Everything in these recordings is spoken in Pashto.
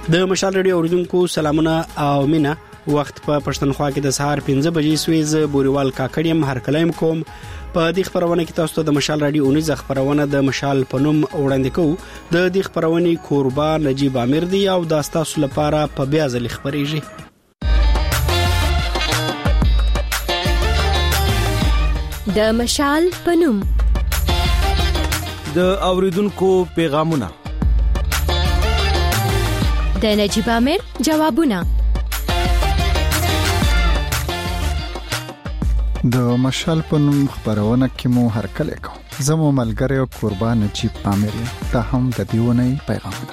د مشال رادیو اوریدونکو سلامونه او مینا. وخت په پښتونخوا کې د سهار 5 بجې سویز بوريوال کاکړیم هر کلایم کوم. په دې خبرونه کې تاسو ته د مشال رادیو اونیز خبرونه د مشال پنوم وړاندې کوو. د دې خبرونه کوربا نجیب امیر دی او د تاسو لپاره په بیا ځل خبرېږي. د مشال پنوم د اوریدونکو پیغامونه، د نجیب امیر جوابونه. د مشال پنوم خبرونه کې مو هر کله کوم. زمو ملګری او قربان نجیب امیر ته هم د دیونه پیغامونه.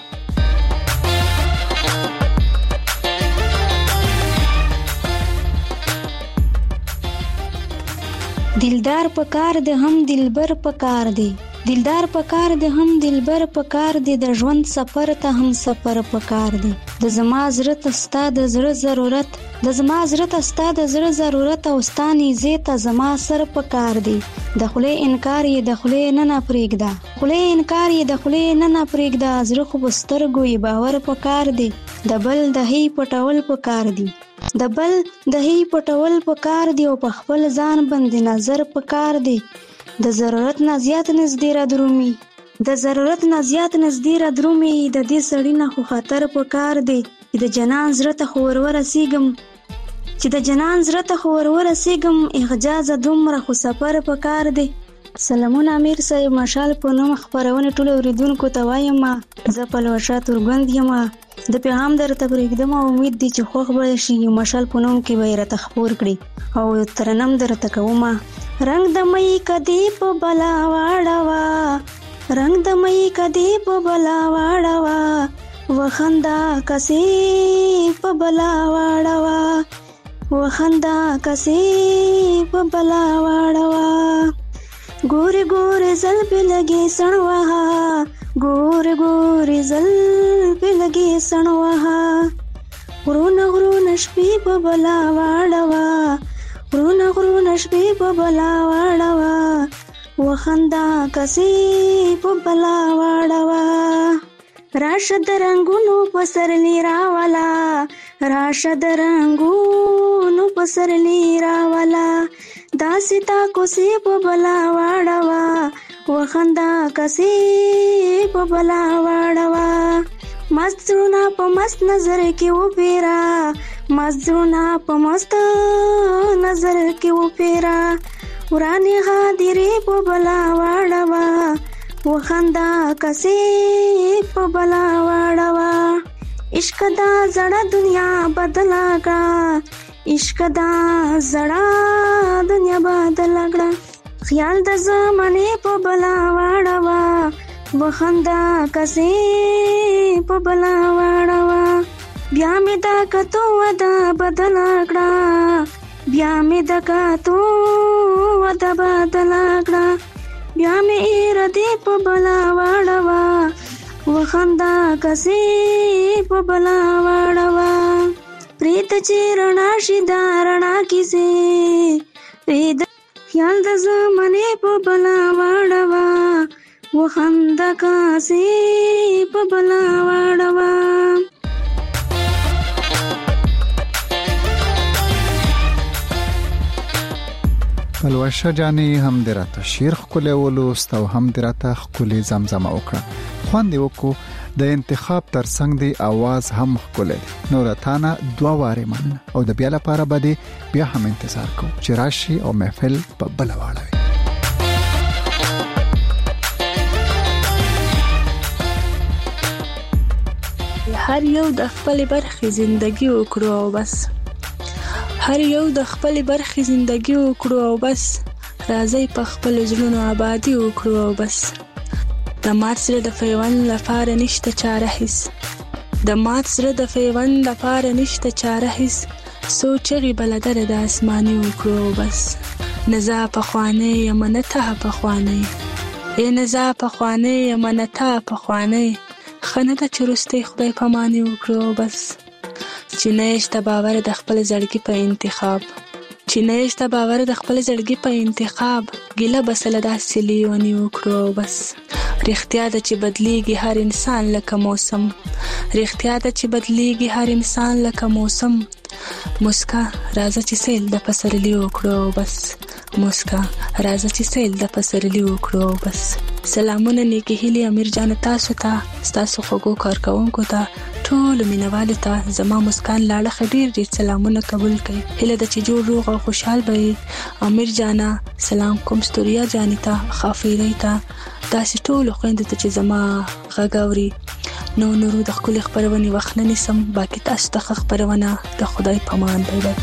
دلدار پکار د هم دلبر پکار دی، دلدار پکار د هم دلبر پکار دی، د ژوند سفر ته هم سفر پکار دی. د زما زړه ته ستا د زړه ضرورت، د زما زړه ته ستا د زړه ضرورت او ستاني زیته زما سر پکار دی. د خله انکار یې د خله نه پرېږده، خله انکار یې د خله نه پرېږده، زړه خو بسترګو یې باور پکار دی. د بل د هی پټول پکار دی، د بل د هی پټول پکار دی او په خپل ځان باندې نظر پکار دی. د ضرورت نه زیات نږدې را درومي، د ضرورت نه زیات نږدې را درومي، د دې سړی نه خو خطر پکار دی. د جنان زړه ته خو ورسیږم، چې د جنان زړه ته خو ورسیږم، احجاز دومره خو سفر پکار دی. سلامونه امیر صاحب، مشال په نوم خبرونه ټول اوریدونکو ته وایم. زه پلوشه تورګند یم. د پیغام درته پرېږدم او امید دي چې خوښ به شي. مشال په نوم کې به راته خبر کړي او ترنم درته کوم. رنگ د مې کدی په بلا واړوا، رنگ د مې کدی په بلا واړوا، وخندا کسي په بلا واړوا، وخندا کسي په بلا واړوا. ګوري ګوري زل په لګي سنوها، ګوري ګوري زل په لګي سنوها، غرونه غرونه شپې په بلا واړوا، غرونه غرونه شپې په بلا واړوا، وخندا کسي په بلا واړوا. راشد رنگونو پسرلی راوالا، راشد رنگونو پسرلی راوالا، داستا کوسی په بلا واړوا، وخندا کسي په بلا واړوا. مستونه په مست نظر کې وپیرا، مستونه په مست نظر کې وپیرا، ورانی غادرې په بلا واړوا، وخندا کسي په بلا واړوا. عشق دا زړه دنیا بدلا کړه، عشق دا زړه دنیا بدلا کړه، خیال د زمانه په بلا واړوا، وخندا کسي په بلا واړوا. بیا مې دا کتو ودا بدلا کړه، بیا مې دا کتو ودا بدلا کړه، بیا مې اراده په بلا واړوا، وخندا کسي په بلا واړوا. پریت چې رڼا شي دا رڼا کیسه، پرید خیال د زمانه په بلا واړوا، وخندا کسي په بلا واړوا. پلوشه جانی هم دراته شیر خکله ولوست او هم دراته خکله زمزمه وکړه. خوان دی وکړو د انتخاب ترڅنګ دی आवाज هم خکله. نورتانا دوا واره مننه او د بیا لپاره بده بیا هم انتظار کو چې راشي او محفل په بل واړوي. هر یو د خپل برخې زندگی وکړو او بس، هر یو د خپل برخې زندگی وکړو او بس، راځي په خپل ژوند آبادی وکړو او بس. د مات سره د پیوند لپاره نشته چاره هیڅ، د مات سره د پیوند لپاره نشته چاره هیڅ، سوچغي بلدر د اسماني وکړو او بس. نزا په خوانه یمنته په خوانه، ای نزا په خوانه یمنته په خوانه، خنه د چرسته خدای پاماني وکړو بس. چې نهشته باور د خپل زړګي په انتخاب، چې نهشته باور د خپل زړګي په انتخاب، ګیله بسله داسې لیونی وکړو بس. رښتیا ده چې بدلیږي هر انسان لکه موسم، رښتیا ده چې بدلیږي هر انسان لکه موسم. مسکا راځه چې سیل د پسرلی وکړو بس، مسکا راځه چې سیل د پسرلی وکړو بس. سلامونه نیکی هیلی امیر جان تاسو ته، ستاسو خوږو کارکونکو ته، ټول مینوالو ته زما مسکان لاړه ډیر ډیر سلامونه قبول کړئ. هیله ده چې جوړ روغ او خوشحال به امیر جانا. سلام کوم ستوریا جانی ته، خافیری ته، تاسو ټول خويندو ته چې زما غاګوري. نورو د خپل خبرونه وخت نه نسم، باقي تاسو ته خبرونه د خدای په امان. بای بای.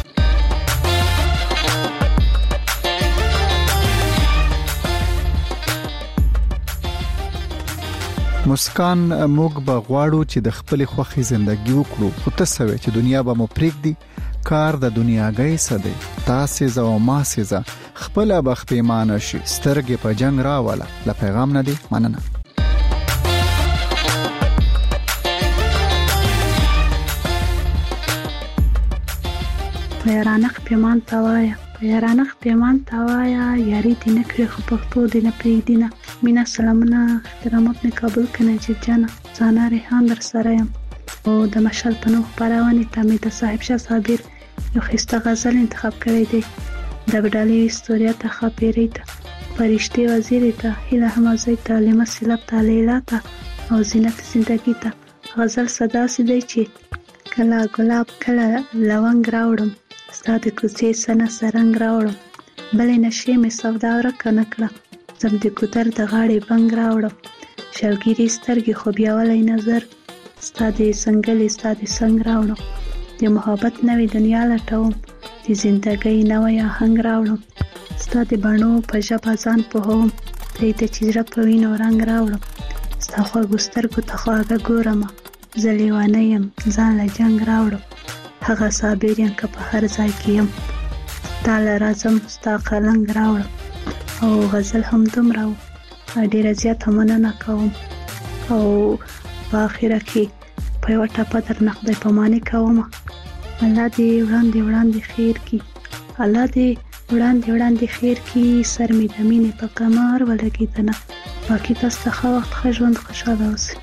مسکان موږ به غواړو چې د خپل خوخي ژوندۍ وکړو، خو تاسو چې دنیا به مو پرېږدي، کار د دنیاګۍ سده. تاسو زو ما سيزه خپل بخت پیمانه شي، سترګې په جنگ راواله. ل پیغام نه دی مننه. پیرانخ پیمان توایا، پیرانخ پیمان توایا، یاری دی نکړي خو پښتو دی نه پریږدي نه. مینا سلامونه احترامات نه قبول کنه چې جانا زانا ریحان در سره یم. او د مشال په نوم خبرونه ته می د صاحب شاه صابر یو خسته غزل انتخاب کړی دی. د بډالي استوریا ته خاپیری ته، فرشتي وزیر ته، هله همزه ته، لمه سلاب ته، لیلا ته او زینت زندگی ته. غزل صدا سي دی چې کله ګلاب کله لونګ راوړم، ستاد کوڅې سنه سرنګ راوړم، بلې نشې مې سودا ورکه نکړه، زم د ګودر د غاړې بنګ راوړم، شوګيري سترګې خو بیا ولې نظر، ستاد څنګه ستاد څنګ راوړم، د محبت نوې دنیا لټوم، د زندګۍ نوې آهنګ راوړم، ستاد بڼو په ژبه ځان پوهوم، دې ته چې زړه په وینو رنګ راوړم، ستا خوږو سترګو ته خواږه ګورم، زه لیوانه یم ځان له جنګ راوړم، هغه صابر یم که په هر ځای کې یم، تا له راځم ستا قلنګ راوړم. او غزل هم دومره و، ډېره زیاته مننه کوم. او په اخره کې په یوه ټپه درنه خدای پاماني کوم. الله دې وړاندې خیر کړي، الله دې وړاندې خیر کړي، سر مې د مینې په کمر ولګېدنه. باقي تاسو ته ښه وخت، ښه ژوند، خوشحاله اوسئ.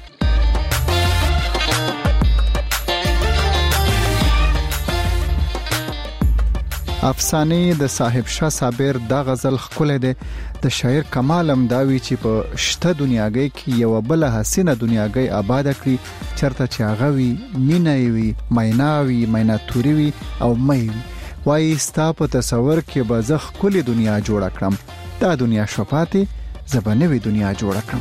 افسانه د صاحب شاه صابر دا غزل خپل دی. د شاعر کمال امداوی چې په شته دنیاګۍ کې یو بل حسینه دنیاګۍ آباد کړی، چرته چې هغه وی مینوي، میناوي، میناتوري وي او مې وي. وای ستا په تصور کې به زه خپل دنیا جوړ کړم، دا دنیا شفاته زبنوي دنیا جوړ کړم.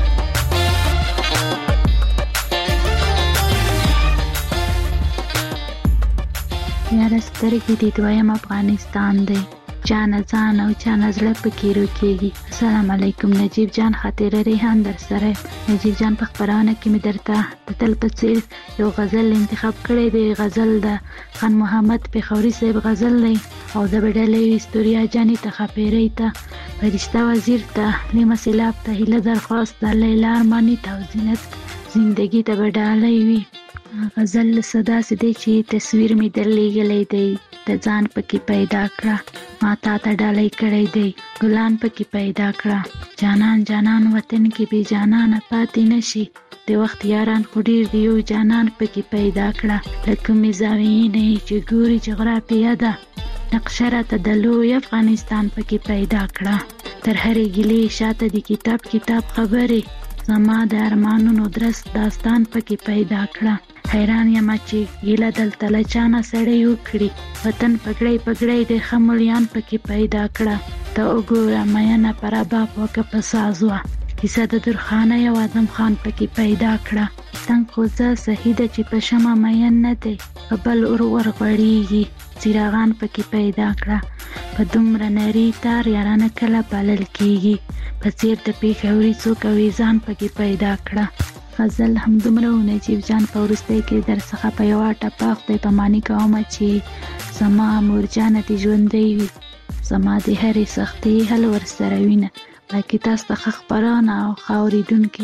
یاره سترګې دې دویم افغانستان دی، جان ځان او جان زړه پکې روکېږي. السلام علیکم نجیب جان، خاطر ریحان در سره. نجیب جان په خبرونه کې مې درته د تل په څیر یو غزل انتخاب کړی دی. غزل د خان محمد پیښوري صاحب غزل دی او د بډالۍ استوریا جانی ته، خاپیری ته، فرشته وزیر ته، لیمه سلاب ته، هیله درخواست ته، لیلا ارمانی ته او زینت زندگی ته بډالۍ وي. غزل صدا سي دی چې تصویر می درلېږلی دی، د ځان پکې پیدا کړه، ما تا ته ډالۍ کړی دی، ګلان پکې پیدا کړه، جانان وطن کې بې جانانه پاتې نشي، د وخت یاران خو ډېر دی، یو جانان پکې پیدا کړه، لکه مې زاویې نه چې ګوري جغرافیه ده، نقشه راته د لوی افغانستان پکې پیدا کړه، تر هرې ګیلې شاته د کتاب خبرې، زما د ارمانونو درس داستان پکې پیدا کړه، حیران یم چې ګیله دلته له چانه سړی وکړي، وطن پګړی د خمولیان پکې پیدا کړه، ته وګوره مینه پر اباب وکه په ساز وه، کیسه د درخانه یو اعظم خان پکې پیدا کړه، تنګ خو زه صحیح ده چې په شمه مین نه دی، په بل اور ورغړېږي، څراغان پکې پیدا کړه، په دومره نري تار یارانه کله پالل کېږي، په څیر د پیښوري څوک اویزان پکې پیدا کړه. غزل هم دومره و نجیب جان، په وروستۍ کې در څخه په یوه ټپه خدای پاماني کوم چې زما مور جانه دې ژوندۍ وي، زما د هرې سختۍ حل ورسره وینه. باقي تاسو ته ښه خپرونه او ښه اورېدونکي.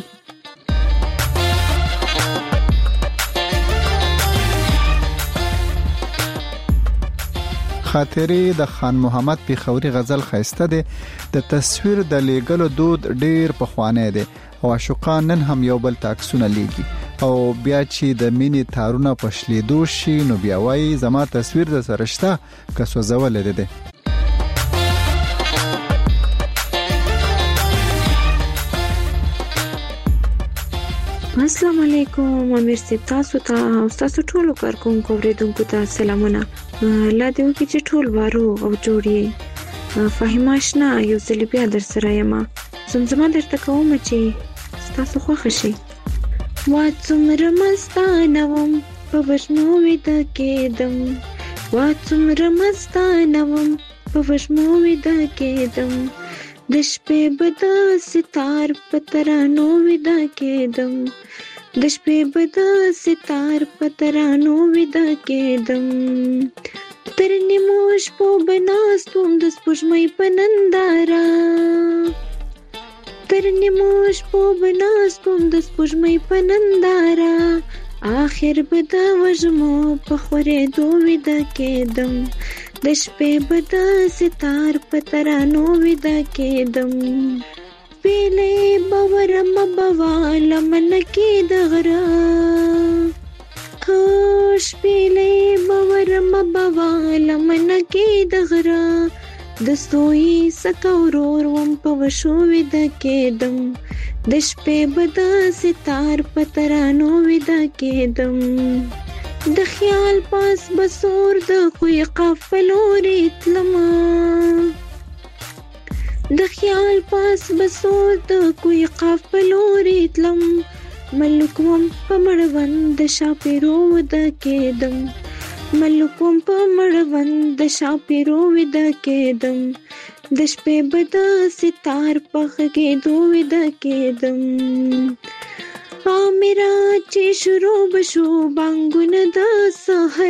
خاطرې د خان محمد پیښوري غزل خایسته دی. د تصویر د لیږلو دود ډیر پخوانی دی او عاشقان نن هم یو بل تاکسونه لیږي او بیا چې د مینې تارونه پښلیدو شي نو بیا وایي زما تصویر د سره شته که سوځولی دی. السلام علیکم امیر صاحب، تاسو ته او تاسو ټولو کارکونکو اوریدونکو ته سلامونه. الله دې وکړي چې ټول وارو او جوړي. فهیمه آشنا یو ځل بیا در سره یم. زمزمه درته کوم چې تاسو خوښ شئ. وا څومره مستانه وم په وږمو ویده کېدم، وا څومره مستانه وم په وږمو ویده کېدم، د شپې به د ستار په ترانو ویده کېدم، د شپې به د ستار په ترانو ویده کېدم، تر نیمو شپو به ناست وم د سپوږمۍ په ننداره، تر نیمو شپو به ناست وم د سپوږمۍ په ننداره، آخر به د وږمو په خورېدو ویده کېدم، د شپې به د ستار په ترانو ویده کېدم، پیلې به ورمه بوالم نکې د غره، شپیلې به ورمه بوالم نکې د غره، د سوی سکه ورور وم په وشو ویده کېدم، د شپې به د ستار په ترانو ویده کېدم، د خیال پاس بسور د کوی قافلوري تلما، د خیال پاس بسور د کوی قافلوري تلم، ملک وم په مړوند د شاپیرو ویده کېدم، ملک وم په مړوند د شاپیرو ویده کېدم، د شپې به د ستار په غږېدو ویده کېدم، میرا چې شروع بشو بانګونه د سحر،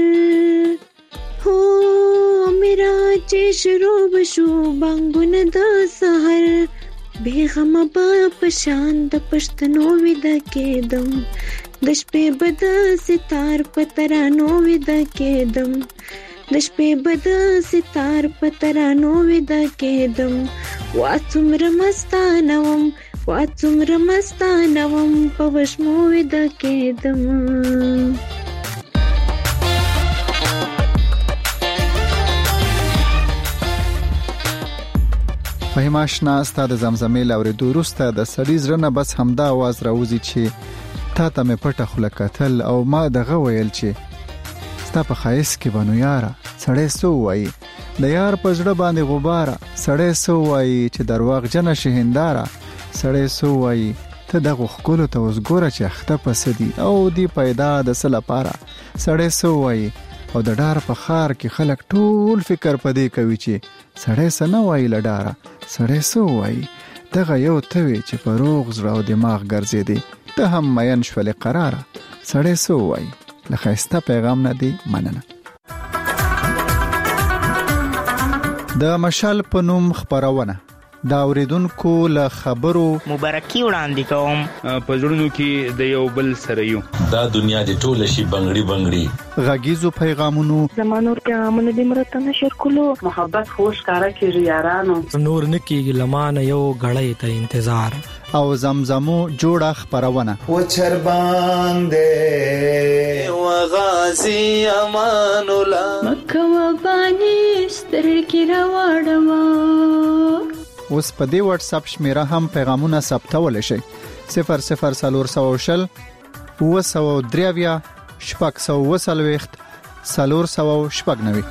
هو میرا چې شروع بشو بانګونه د سحر، بیغمه به په شان د پښتنو ویده کېدم، د شپې به د ستار په ترانو ویده کېدم، د شپې به د ستار په ترانو ویده کېدم، وا څومره مستانه وم، وا څومره مستانه وم په وږمو ویده کېدم. فهیمه آشنا ستا د زمزمې له اورېدو وروسته د سړي زړه نه بس همدا اواز راوځي چې تا ته مې پټه خوله کتل او ما دغه ویل چې ستا په ښایست کې به نو یاره سړی څه ووایي، د یار په زړه باندې غباره سړی څه ووایي چې درواغجنه شي هنداره، سړی څه ووایي ته دغو ښکلو ته اوس ګوره چې اخته پسه دي او دی پیدا د څه لپاره، سړی څه ووایي او د ډار په ښار کې خلک ټول فکر په دې کوي چې سړی څه نه وایي له ډاره، سړی څه وایي دغه یو ته وي چې په روغ زړه او دماغ ګرځېدې ته هم مین شولې قراره، سړی څه وایي. له ښایسته پیغام نه دی مننه. د مشال په نوم خپرونه دا اوریدونکو له خبرو مبارکي وړاندې کوم، په زړونو کې د یو بل سره یو، دا دنیا دې ټوله شي بنګړي بنګړي، غږیزو پیغامونو زمانور پیغامونه دې مرته نشر کولو، محبت خوش کارا کېږي یارانو، نور نکیږي لمانه یو غړې ته انتظار، او زمزمو جوړه خپرونه و چر باندې و غازی امان الله مکه و بانی سترګې راوړما. اوس په دې واتس اپ شمیره هم پیغامونه ثبتول شي 0040 903 شپږ 490.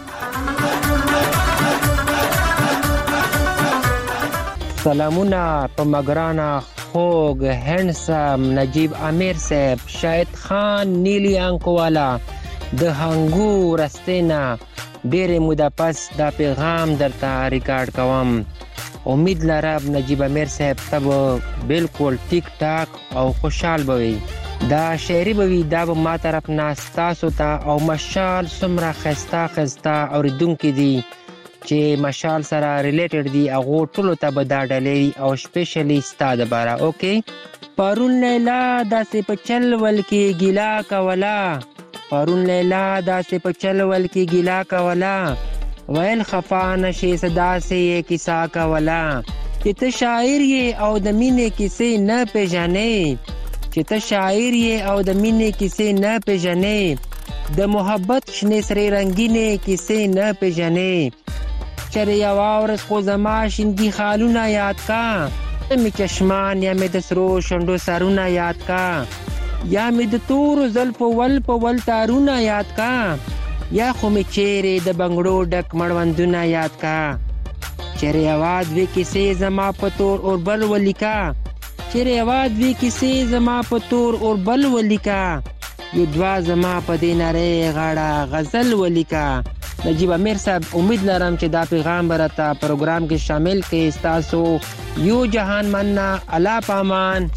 سلامونه په مګرانه خوږ هندسم نجیب امیر صاحب، شاهد خان نیلی انکوالا د هنګو رستینا، ډېرې موده پس دا پیغام درته ریکارډ کوم. امید لرم نجیب امیر صاحب ته به بالکل ټیک ټاک او خوشحال به وي. دا شعري به وي، دا به ما طرف نه ستاسو ته او مشال څومره ښایسته ښایسته اورېدونکي دي چې مشال سره ریلیټډ دي، هغو ټولو ته به دا ډالۍ او سپیشلی ستا دپاره. اوکې، پرون لیلا داسې په چل ول کې ګیلا کوله، پرون لیلا داسې په چل ول کې ګیلا کولا ویل خفا نشي صدا سے کیسا کولا چې ته شاعر یې او د مینې کیسې نه پیژنې چې ته شاعر یې او د مینې کیسې نه پیژنې د محبت شنې سرې رنګینې کیسې نه پیژنې چېرې یوه ورځ خو زما شینګي خالونه یاد کا مې چشمان یا مې د سرو شونډو سرونه یاد کا یا مې د تورو زلفو ول په ول تارونه یاد کا یا خو مې چیرې د بنګړو ډک مړوندونه یاد کا چیرې آواز وی کیسې زما په تور اور بل ولیکا چیرې آواز وی کیسې زما په تور اور بل ولیکا یو دوا زما په دې نری غاړه غزل ولیکا نجیب امیر صاحب امید لرم چې دا پیغام برته پروګرام کې شامل کړئ تاسو یو جهان مننا الله پامان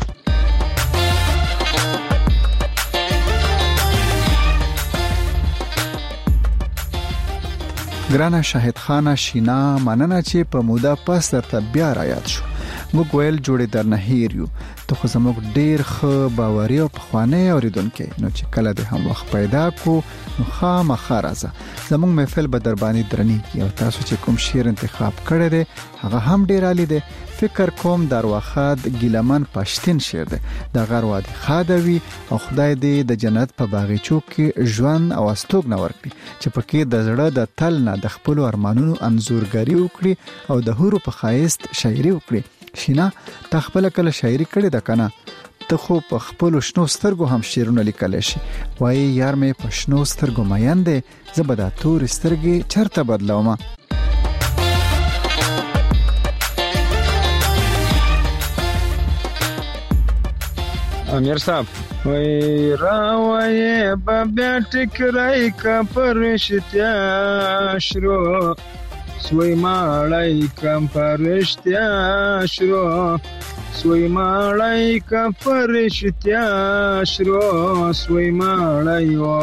ګرانه شاهد خانه شینا مننه چې په موده پس درته بیا را یاد شو موږ ویل جوړې در نه هیر یو ته خو زموږ ډیر ښه باوري او پخوانی اوریدونکي نو چې کله د هم وخت پیدا کو نو خامخا راځه زموږ محفل به در باندې درنی او تاسو چې کوم شعر انتخاب کړی دی هغه هم ډیر عالی دی فکر کوم دروخاد ګیلمن پښتين شعر دی د غروادي خادوي او خدای دې د جنت په باغچو کې ژوند او استوګ نور کړي چې پکې د زړه د تل نه د خپل ارمانونو انزورګری وکړي او د هورو په خایست شاعري وکړي شینا تخپل کله شاعري کړي د کنه ته خو په خپل شنو سترګو هم شعرونه لیکل شي وای یار مې په شنو سترګو مین دی زبدا تور سترګې چرته بدلوم امیر صاحب وای راوي بیا ټکرای کا پرشتیا شروع سوی مالای کم پرشتیا شروع سوی مالای کم پرشتیا شروع سوی مالای و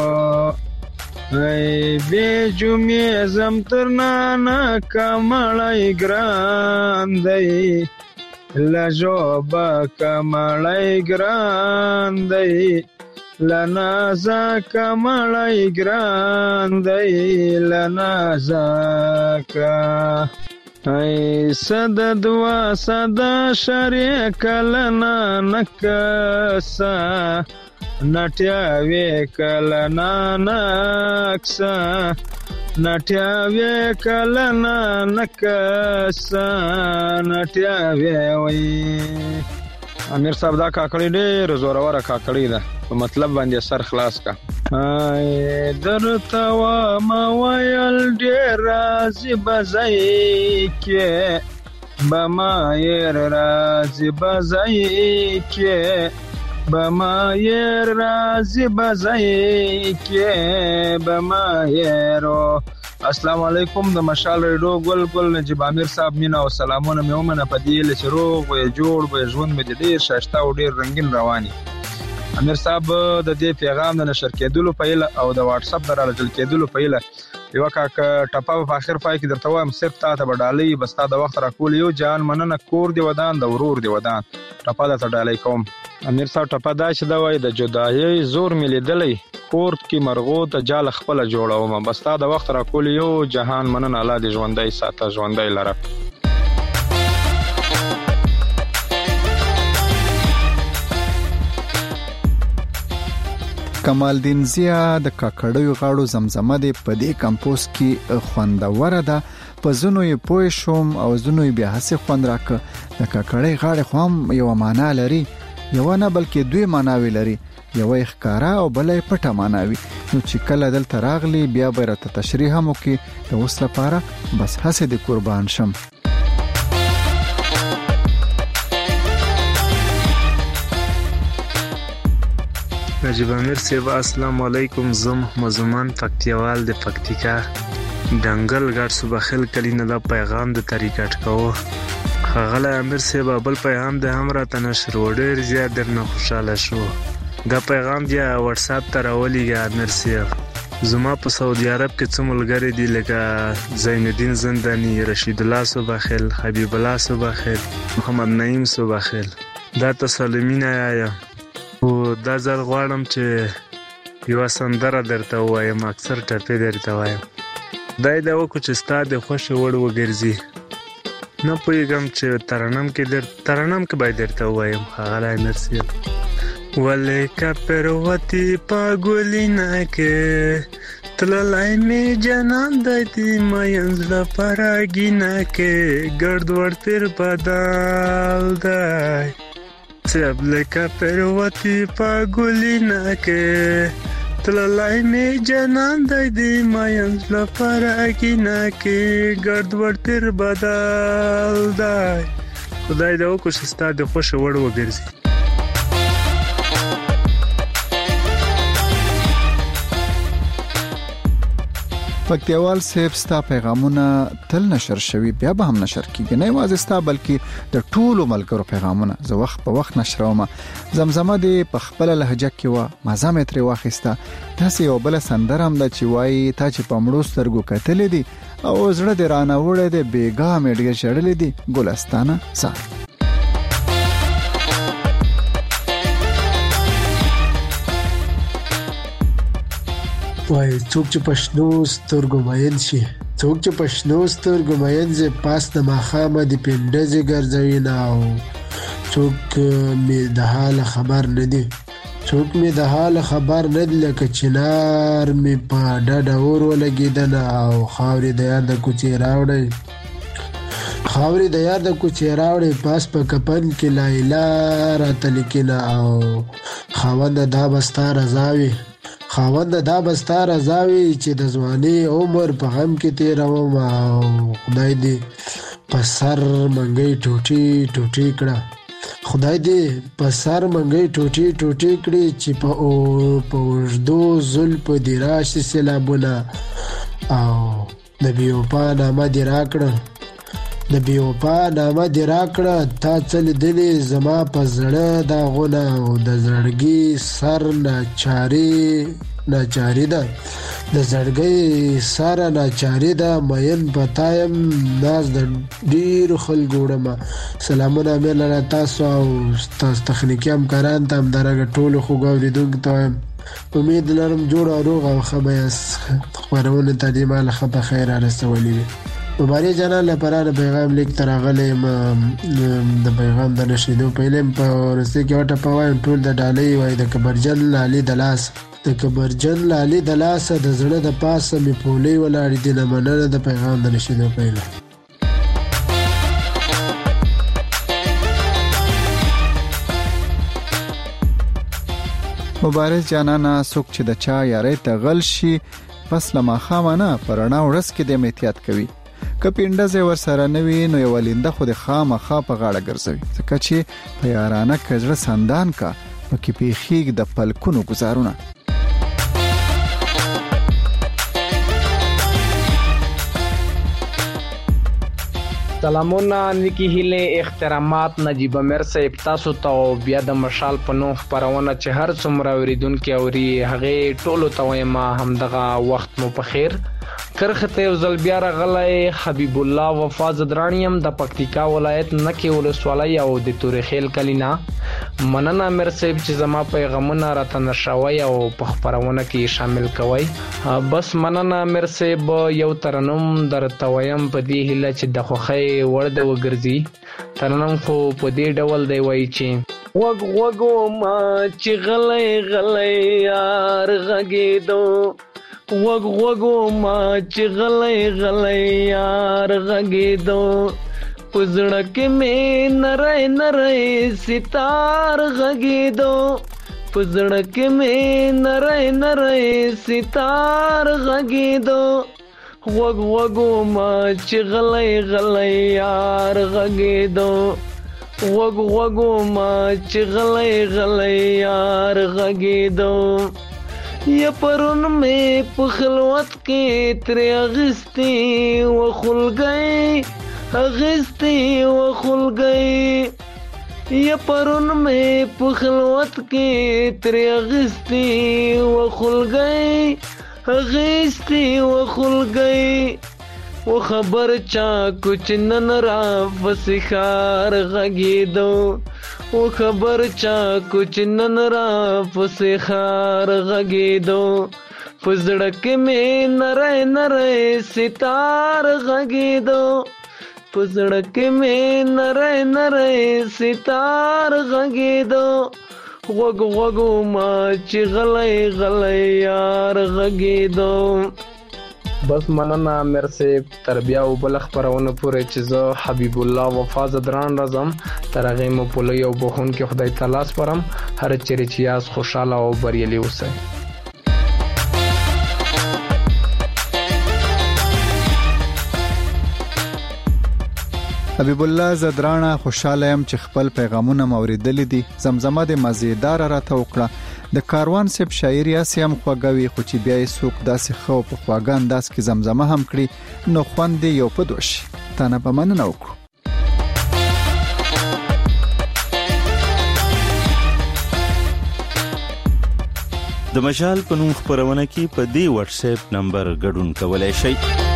ای بی جمعی زمترنانا کمالای گراندی لجوبا کمالای گراندی لنازا کمالای گراندی لنازا کا ای صد دوا صدا شریک لنا نکسا نټیاوی کلنا نکسا نټیاوی کلنا نکسا نټیاوی وی امیر صاحب دا کاکړی ډېر زوروره کاکړی ده په مطلب باندې سر خلاص کا درته ما ویل ډېر راځي بځای کې بما ير راځي بځای کې بما ير راځي بځای کې بما يرو السلام علیکم د مشال ریډیو ګل ګل نجیب امیر صاحب مینا او سلامونه مې ومنه په دې لچ روغ او جوړ به ژوند مې ډېر شاشته او ډېر رنگین رواني امیر صاحب د دې پیغام د نشر کېدلو په اله او د واتس اپ درالجل کېدلو په اله یو کا ټپه په اخر پای کې درته وایم صرف تا ته بدالي بس تا د وخت راکول یو جان مننه کور دی ودان د ورور دی ودان ټپه د تډالي کوم امیر صاحب ټپه دا چې دا وای د جدایي زور ملي دلی کورت کې مرغو ته جال خپل جوړوم بس تا د وخت راکول یو جهان مننه الله دې ژوندۍ ساته ژوندۍ لره کمال دین زیا د کاکړیو غاړو زمزمه دی په دې کمپوز کې خوندوره ده په زونو یې پوه شوم او زونو یې بیا هسې خوند راک د کاکړی غاړې خو هم یو معنا لري یو نه بلکې دوی معناوي لري یو ښکارا او بلې پټه معناوي نو چې کله دلته راغلی بیا به راته تشریح هم وکړي د اوس لپاره بس هسې د قربان شم نجیب امیر صاحب السلام علیکم زم مزمان پکتیوال د پکتیکا دنګل ګډ صبحخل کلینه دا پیغام د طریقټ کو خغله امیر صاحب بل پیغام د هم را تنشر وړ زیات درنه خوشاله شو دا پیغام بیا واتس اپ ته راولېږه امیر صاحب زما په سعودي عرب کې څو ملګري دي لکه زین الدین زندانی رشید الله صبحخل حبیب الله صبحخل محمد نعیم صبحخل دا تسلیمینه یا او دا زر غواړم چې یو سندره درته وایم، اکثر ټپې درته وایم. دای دا وکړو چې ستا د خوښې وړ وګرځي. نه پوهېږم چې ترنم کې باید درته ووایم. ښاغلی مرسي. ولې که پروتې په ګلینه کې تللی مې جانان دی د مین زړه په راګینه کې ګرد ور تېر بدل دی. ولې که پروتې په ګلینه کې تللی مې جانان دی د مین زړه په راګینه کې ګرد ور تېر بدل دی. خدای دې وکړو چې ستا د خوښې وړ وګرځي. پکتیوال صاحب ستا پیغامونه تل نشر شوي، بیا به هم نشر کیږي. نه یوازې ستا بلکې د ټولو ملګرو پیغامونه زه وخت په وخت نشروم. زمزمه دې په خپل لهجه کې و، مزه مې ترې واخیسته. داسې یو بل سندره هم ده چې وایي تا چې په مړو سترګو کتلې دي او زړه دې رانه وړی دی، بېګاه مې ډېر ژړلې دي ګلستانه سار. وای څوک چې پښنو سترګو مین شي، څوک چې پښنو سترګو مین شي، پاس د ماښامه د پنډزې ګرځوي نه، او څوک مې د حال خبر نه دی، څوک مې د حال خبر نه دی، لکه چنار مې په ډډه اور ولګېدنه، او خاورې د یار د کوڅې راوړی، خاورې د یار د کوڅې راوړی، پاس په کپن کې لایلا راته لیکنه، او خاونده دا به ستا رضا وي، خاونده دا به ستا رضا وي چې د ځوانۍ عمر په غم کې تېروم، او خدای دې په سر منګۍ ټوټې ټوټې کړه، خدای دې په سر منګۍ ټوټې ټوټې کړي چې په اوږدو زلفو دې راشي سیلابونه، او د بېوفا نامه دې راکړه، د بېوفا نامه دې راکړه، تا څه لیدلې زما په زړه داغونه، او د زړګي سر ناچاري ده، د زړګي سر ناچاري ده، مین پتایم ناز د ډېرو خلکو وړمه. سلامونه امیر لاله تاسو او تاسو تخنیکي همکاران ته، همدارنګه ټولو خوږو اورېدونکو ته وایم امید لرم جوړ او روغ او ښه به یاست. خپرونې ته دې ما له ښه په خیر رارسولي وي. مبارک جانان لپاره د پیغام لیک تر راغلی یم، د پیغام د نشریدو پهلې په وروستۍ کې وټه په وایم ټول د ډالۍ وایي د کبرجن لالي د لاس، د کبرجن لالي د لاسه د زړه د پاسه مې پولې ولاړې دي، نه مننه د پیغام د نشریدو پهلې. مبارک جانانا څوک چې د چا یارۍ ته غل شي پس له ماښامه نه په رڼا ورځ کې د احتیاط کوي. که پینډزې ورسره نه وي نو یوه لینده خو د خامخا په غاړه ګرځوي، ځکه چې په یارانه که زړه سندان کا پکې پیښیږي د پلکونو ګزارونه. سلامونه نیکی هیله احترامات نجیب امیر صاحب تاسو ته بیا د مشال په نوم خپرونه چې هر څومره اوریدونکو اوري هغه ټولو ته وایم همدغه وخت مو په خیر. کرخته یو ځل بیا راغلی حبیب الله وفا زدرانیم د پکتیکا ولایت نکې ولسوالۍ او د تورخیل کلینا. مننه امیر صاحب چې زما پیغامونه راته نشوي او په خپرونه کې شامل کوي. بس مننه امیر صاحب، یو ترنم درته وایم په دې هیله چې د خوښۍ وړ د وګرځي. ترنم خو په دې ډول دی وایي چې وګ ما چې غلې غلې یار غږېدو، وګ ما چې غلې غلې یار غږېدو، پزړه کې مې نری نری ستار غږېدو، پزړه کې مې نری نری ستار غږېدو، وګ ما چې غلې غلې یار غږېدو، وګ ما چې غلې غلې یار غږېدو. یا پرون میں پخلوت کے ترے اغستی و خل گئی، اغستی و خل گئی، یا پرون میں پخلوت کے ترے اغستی و خل گئی، اغستی و خل گئی، و خبر چا کچ نن را فسخار غږیدو و خبر چا کچ نن را فسخار غږیدو پزړه کې مې نری نری ستار غږیدو پزړه کې مې نری نری ستار غږیدو غوږ غوږ ما چې غلی غلی یار غږیدو. بس مننه امیر صاحب. تر بیا او بل خبرونه پورې چې زه حبیب الله وفا زدران راځم تر هغې مو پولی او بخونکي خدای تعالی سپارم. هر چیرې چې یاست خوشحاله او بریالي اوسئ. حبیب الله زدرانه خوشاله يم چې خپل پیغامونه موریدل دي. زمزمه د مزیدار راته وکړه. د کاروان سیب شاعري اسیم خوګوي خو چې بیا یې سوق داسې خو په خواګان داس کې زمزمه هم کړی نو خوند یو په دوش تنه په من نه وکړو. د مشال په نوم خبرونه کې په دې واتس اپ نمبر ګډون کولای شئ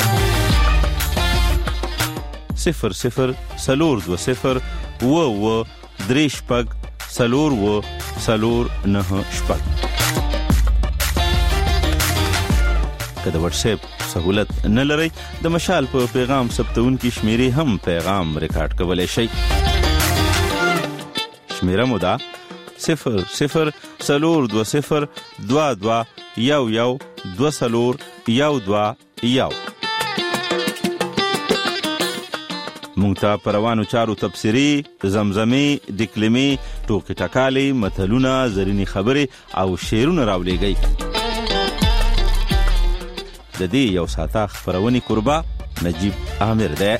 00 و دریش پګ سلور و سلور نه شپږ. کله واتس اپ سہولت نه لري د مشال په پیغام ثبتون کې شمیرې هم پیغام ریکارډ کولای شئ. شمیره مو ده 00 20 22 11 20 مونږ ته پروانو چارو تبصری زمزمه دکلمې ټوکې ټکالې متلونه زرینی خبرې او شعرونه راولېږئ. د دې یو ساعته خبرونې قربا نجیب عامر ده.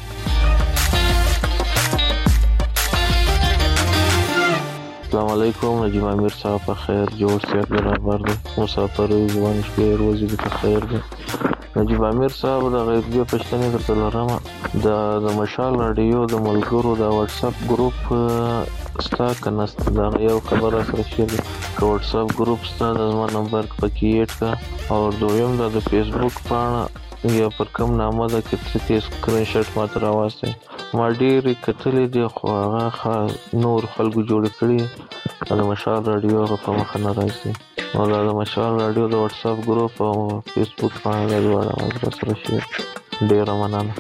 السلام علیکم. نجیب عامر صاحب په خیر جوړ صحت برابر ده. مسافر ځوان شپې روزي په خیر ده. نجیب عامر صاحب د غیبی پښتنې درته لرم. د مشال رادیو د ملګرو د واتس اپ ګروپ ستا کنست دا یو خبره سره شیر که واتس اپ ګروپ ستا د زما نمبر پکې ایډ کا او دویم د فیسبوک پاڼه یا پر کوم نامه ده کې سکرین شاټ ماته راواسته ما ډېرې کتلې دي خو هغه نور خلکو جوړ کړي د مشال رادیو په مخه نه راځي. نو دا د مشال رادیو د واتس اپ ګروپ او فیسبوک پاڼه د دواړه سره شیر. ډېره مننه.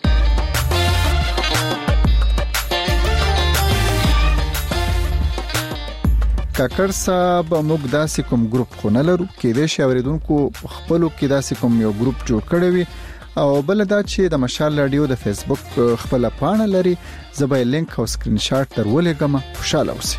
کاکړ صاحب موږ داسې کوم ګروپ خو نه لرو. کېدای شي اوریدونکو خپلو کې داسې کوم یو ګروپ جوړ کړی وي او بل دا چې د مشال رادیو د فیسبوک خپل پاڼه لري. زه به لینک او سکرین شاټ درولېږم. خوشاله اوسئ.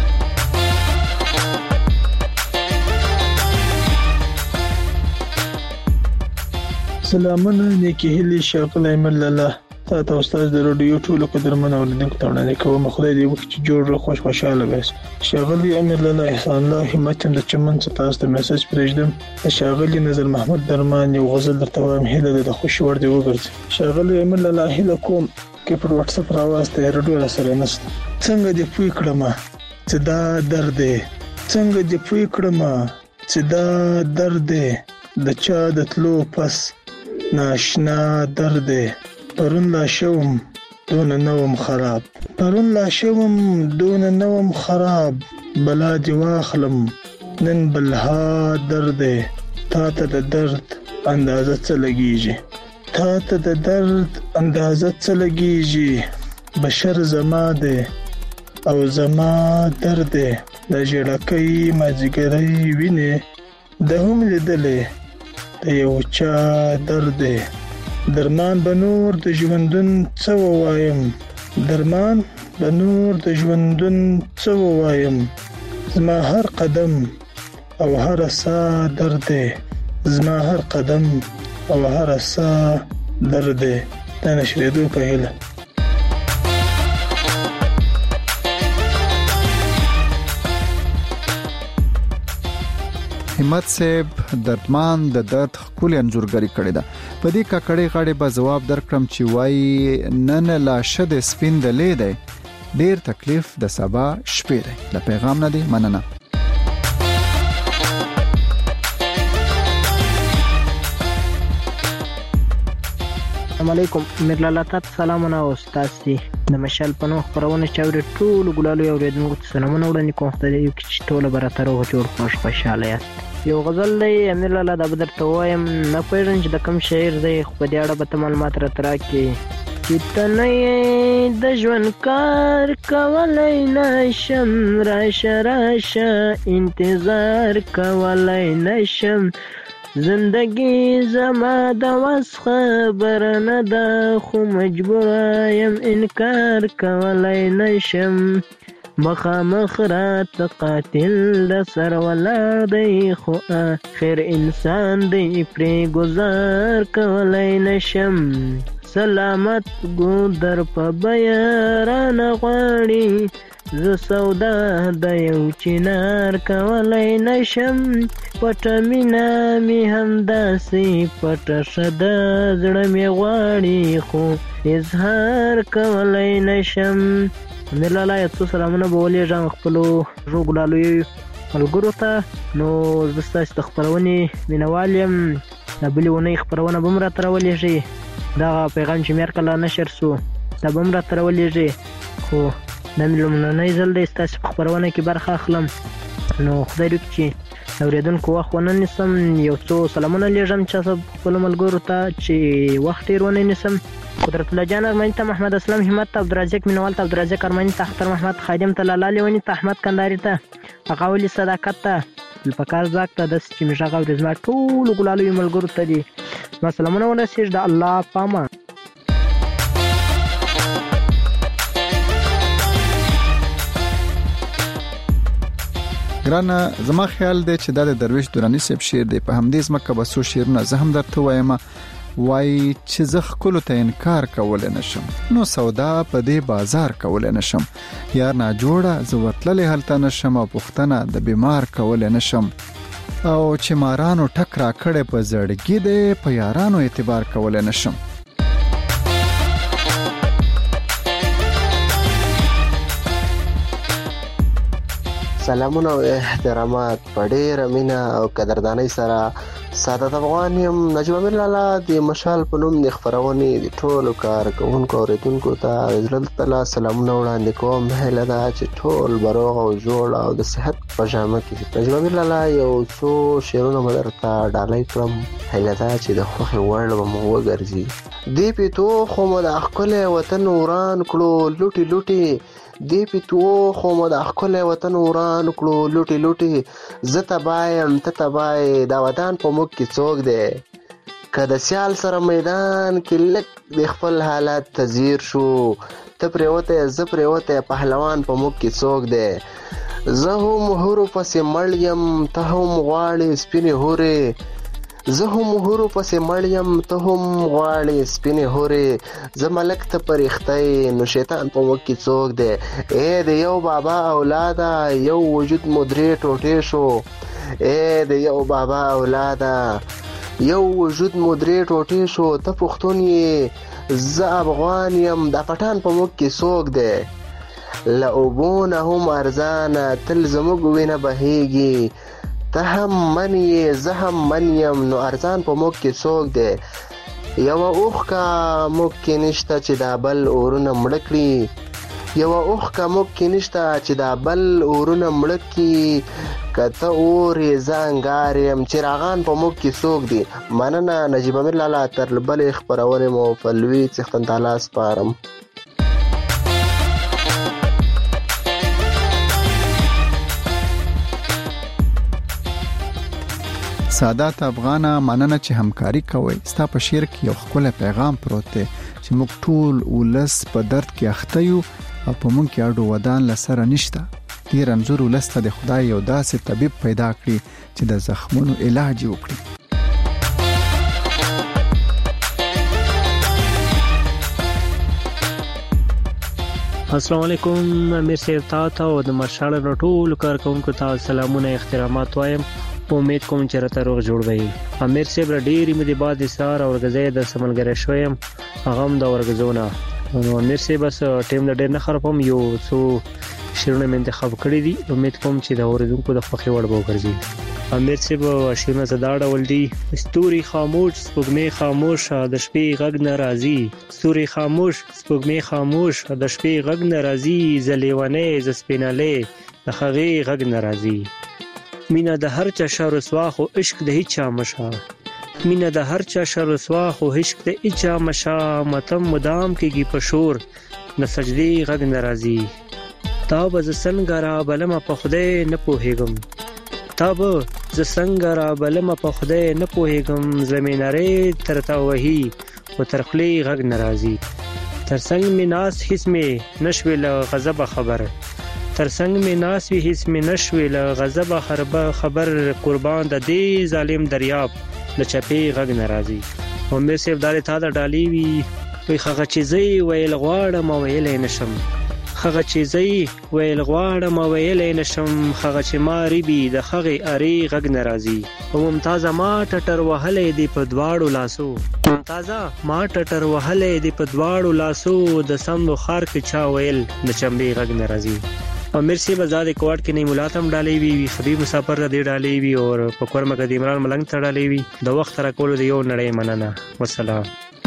سلامونه نیکی هیلې شاقل ایمل الله تا استاد د رادیو ټولو قدرمن اوریدونکو ته وړاندې کوم. خدای دې وکړي چې جوړ خوشاله وایست. شاغلی امیر الله احسان الله همت د چمن څخه تاسو ته میسج پرېږدم. شاغلی نظر محمد درمان یو غزل درته وایم هیله د خوشي ور دی وګرځي. شاغلی امیر الله هیله کوم کې پر واتس اپ راواسته رادیو سره نست. څنګه دې پوي کړم چې دا درد دی. څنګه دې پوي کړم چې دا درد دی. د چا د تلو پس ناشنا درد دی. پرون لا شوم دون نوم خراب. پرون لا شوم دون نوم خراب. بلا دی واخلم نن بلها درد. تا ته د درد اندازه څه لګیږي. تا ته د درد اندازه څه لګیږي. بشر زما دی او زما درد دی. د ژړکۍ مازیګرۍ وینې د هم لیدلې د یو چا درد دی. درمان بنور د ژوندون څه وایم. درمان بنور د ژوندون څه وایم. زما هر قدم او هر ساه درد دی. زما هر قدم او هر ساه درد دی. دا نشریدو په هیله. همت صاحب دردمان د درد خپل انځورګری کړی ده. په دې کاکړې غاړې به جواب درکړم چې وای نن لا شد سپین د لې دی. ډیر تکلیف د سبا شپې دی. د پیغام نه دی مننه. السلام علیکم امیر لالا تاسو سلامونه او تاسو د مشال په نوم خبرونه چاوري ټول ګلالو یو ریدونکو ته سلامونه وړاندې کوم خدای یو چې ټول براتر او جوړ خوشاله یاست یو غزل دی امیر لالا د بدر ته وایم نه پېژنم چې د کوم شاعر دی خو په دې اړه به معلومات راته راکړي چې تنه د ژوند کار کولای نشم راشه انتظار کولای نشم زندگی زما د وس خبر نه ده خو مجبور یم انکار کولای نشم مخامخ رات قاتل د سر ولاړ دی خو آخر انسان دی پرې گزار کولای نشم سلامت ګودر په بیا رانه غواړي زه سودا د یو چنار کولای نشم پټه مینا می همداسې پټه شده زړه مې غواړي خو اظهار کولای نشم امیر لالا یو څو سلامونه به ولېږم خپلو ژو ګلالویو ملګرو ته نو زه ستاسو د خپرونې مینهوال یم د بلې اونۍ خپرونه به هم راته راولېږئ دغه پیغام چې مې هرکله نشر سو دا به هم راته راولېږئ خو دا مې لومړنی ځل دی ستاسو په خپرونه کې برخه اخلم نو خدای دې وکړي چې اورېدونکو وخت ونه نیسم یو څو سلامونه لېږم چې خپلو ملګرو ته چې وخت ډېر ونه نیسم قدرت الله جان ارماني ته محمد اسلام همت ته عبدالرزاق مینوال ته عبدالرزاق ارماني ته اختر محمد خادم ته لالا لیوني ته احمد کنداري ته هغه ولي صداقت ته الفقار زاک ته داسې چې مې غږ اوري زما ټولو ګلالویو ملګرو ته دي زما سلامونه ورسېږي د الله پامان ګرانه زما خیال دی چې دا د درویش درانی صاحب شعر دی په همدې ځمکه به څو شعرونه زه هم درته وایم وای چې زه ښکلو ته انکار کولی نشم نو سودا په دې بازار کولی نشم یار ناجوړه زه ورتللی هلته نشم او پوښتنه د بیمار کولی نشم او چې مارانو ټک راکړی په زړګي دی په یارانو اعتبار کولی نشم سلامونه او احترامات په ډېره مینه او قدردانۍ سره سعادت افغان یم نجیب امیر لالا د مشال په نوم د خپرونې د ټولو کارکوونکو اورېدونکو ته د زړه تله سلامونه وړاندې کوم هیله ده چې ټول به روغ او جوړ او د صحت په جامه کې نجیب امیر لالا یو څو شعرونه به درته ډالۍ کړم هیله ده چې د خوښې وړ به مو وګرځي دې پیتو خو مو د ښکلی وطن وران کړو لوټي لوټي دې پیتو خو مو د ښکلی وطن وران کړو لوټي لوټي زه تبایم ته تبای دا ودان په موږ کې څوک دی که د سیال سره میدان کې لږ د خپل حالت تزیر شو ته پرېوتی زه پرېوتی پهلوان په موږ کې څوک دی زه هم هورو پسې مړ یم ته هم غواړې سپینې هورې زه هم هورو پسې مړ یم ته هم غواړې سپینې هورې زه ملک ته پرېښتی نو شیطان په موږ کې څوک دی ای د یو بابا اولاده یو وجود مو درې ټوټې شو ای د یو بابا اولاده یو وجود مو درې ټوټې شو ته پښتون یې زه افغان یم دا پټان په موږ کې څوک دی له اوبو نه هم ارزانه تل زموږ وینه بهیږي ته هم من یې زه هم من یم نو ارزان په موږ کې څوک دی یوه اوښکه موږ کې نشته چې دا بل اورونه مړه کړي یوه اوښکه موږ کې نشته چې دا بل اورونه مړه کړي که ته اور یې زه انګار یم چراغان په موږ کې څوک دی مننه نجیب امیر لالا تر بلې خپرونې مو په لوی څښتن تعالی سپارم سادات افغانه مننه چې همکاري کوي ستا په شعر کې یو ښکلی پیغام پروت دی چې موږ ټول ولس په درد کې اخته یو او په موږ کې اډو ودان لسره نشته دې رنځور ولس ته د خدای یو داسې طبيب پیدا کړي چې د زخمونو علاج وکړي السلام علیکم امیر صاحب تاسو او د مشال ټول کارکونکو ته سلامونه احترامات وایم امید کوم چې راته روغ جوړ وي امیر صاحب ډېری مې د بعد سار او غزې د سملګری شوم هغه هم د ورغزونه نو امیر صاحب بس ټیم د ډېر نه خرابم یو څو شیرونه مې انتخاب کړی دي. امید کوم چې د اوریدونکو د خوښې وړ به وګرځي. امیر صاحب شیرونه زدا ډول دي: ستوري خاموش سپوږمۍ خاموش د شپې غږ نه راځي، ستوري خاموش سپوږمۍ خاموش د شپې غږ نه راځي، زلیونې ز سپینلې د هغې غږ نه راځي. مینا د هر چا شر رسوا خو عشق د هیڅ چا مشا، مینا د هر چا شر رسوا خو عشق د هیڅ چا مشا، ماتم مدام کېږي په شور د سجدې غږ نه راځي. تا به زه څنګه رابلمه په خدای نه پوهېږم، تا به زه څنګه رابلمه په خدای نه پوهېږم، زمې نرۍ تر تا وهي خو تر خولې غږ نه راځي. تر څنګ مې ناست هېڅ مې نشوې له غضبه خبر، تر څنګ مې ناست وي هېڅ مې نشوې له غضبه خبر، قربان د دې ظالم دریاب د چپې غږ نه راځي. امیر صاحب دا د تا د ډالۍ وي. وایي هغه چې زه یې ویل غواړم ویلی نشم، هغه چې زه یې ویل غواړم ویلی نشم، هغه چې ما ریبي د هغې ارې غږ نه راځي. ممتازه ما ټټر وهلی دی په دواړو لاسو، ممتازه ما ټټر وهلی دی په دواړو لاسو، د سمو خار کې چا ویل د چمبې غږ نه راځي. امیر صاحب آزاد کوارټ کې نه مولات هم ډالۍ وي، خبیب مسافر د دې ډالۍ وي، او په کورمه کې د عمران ملنګ ته ډالۍ وي. د وخت راکولو د یو نړۍ مننه. والسلام.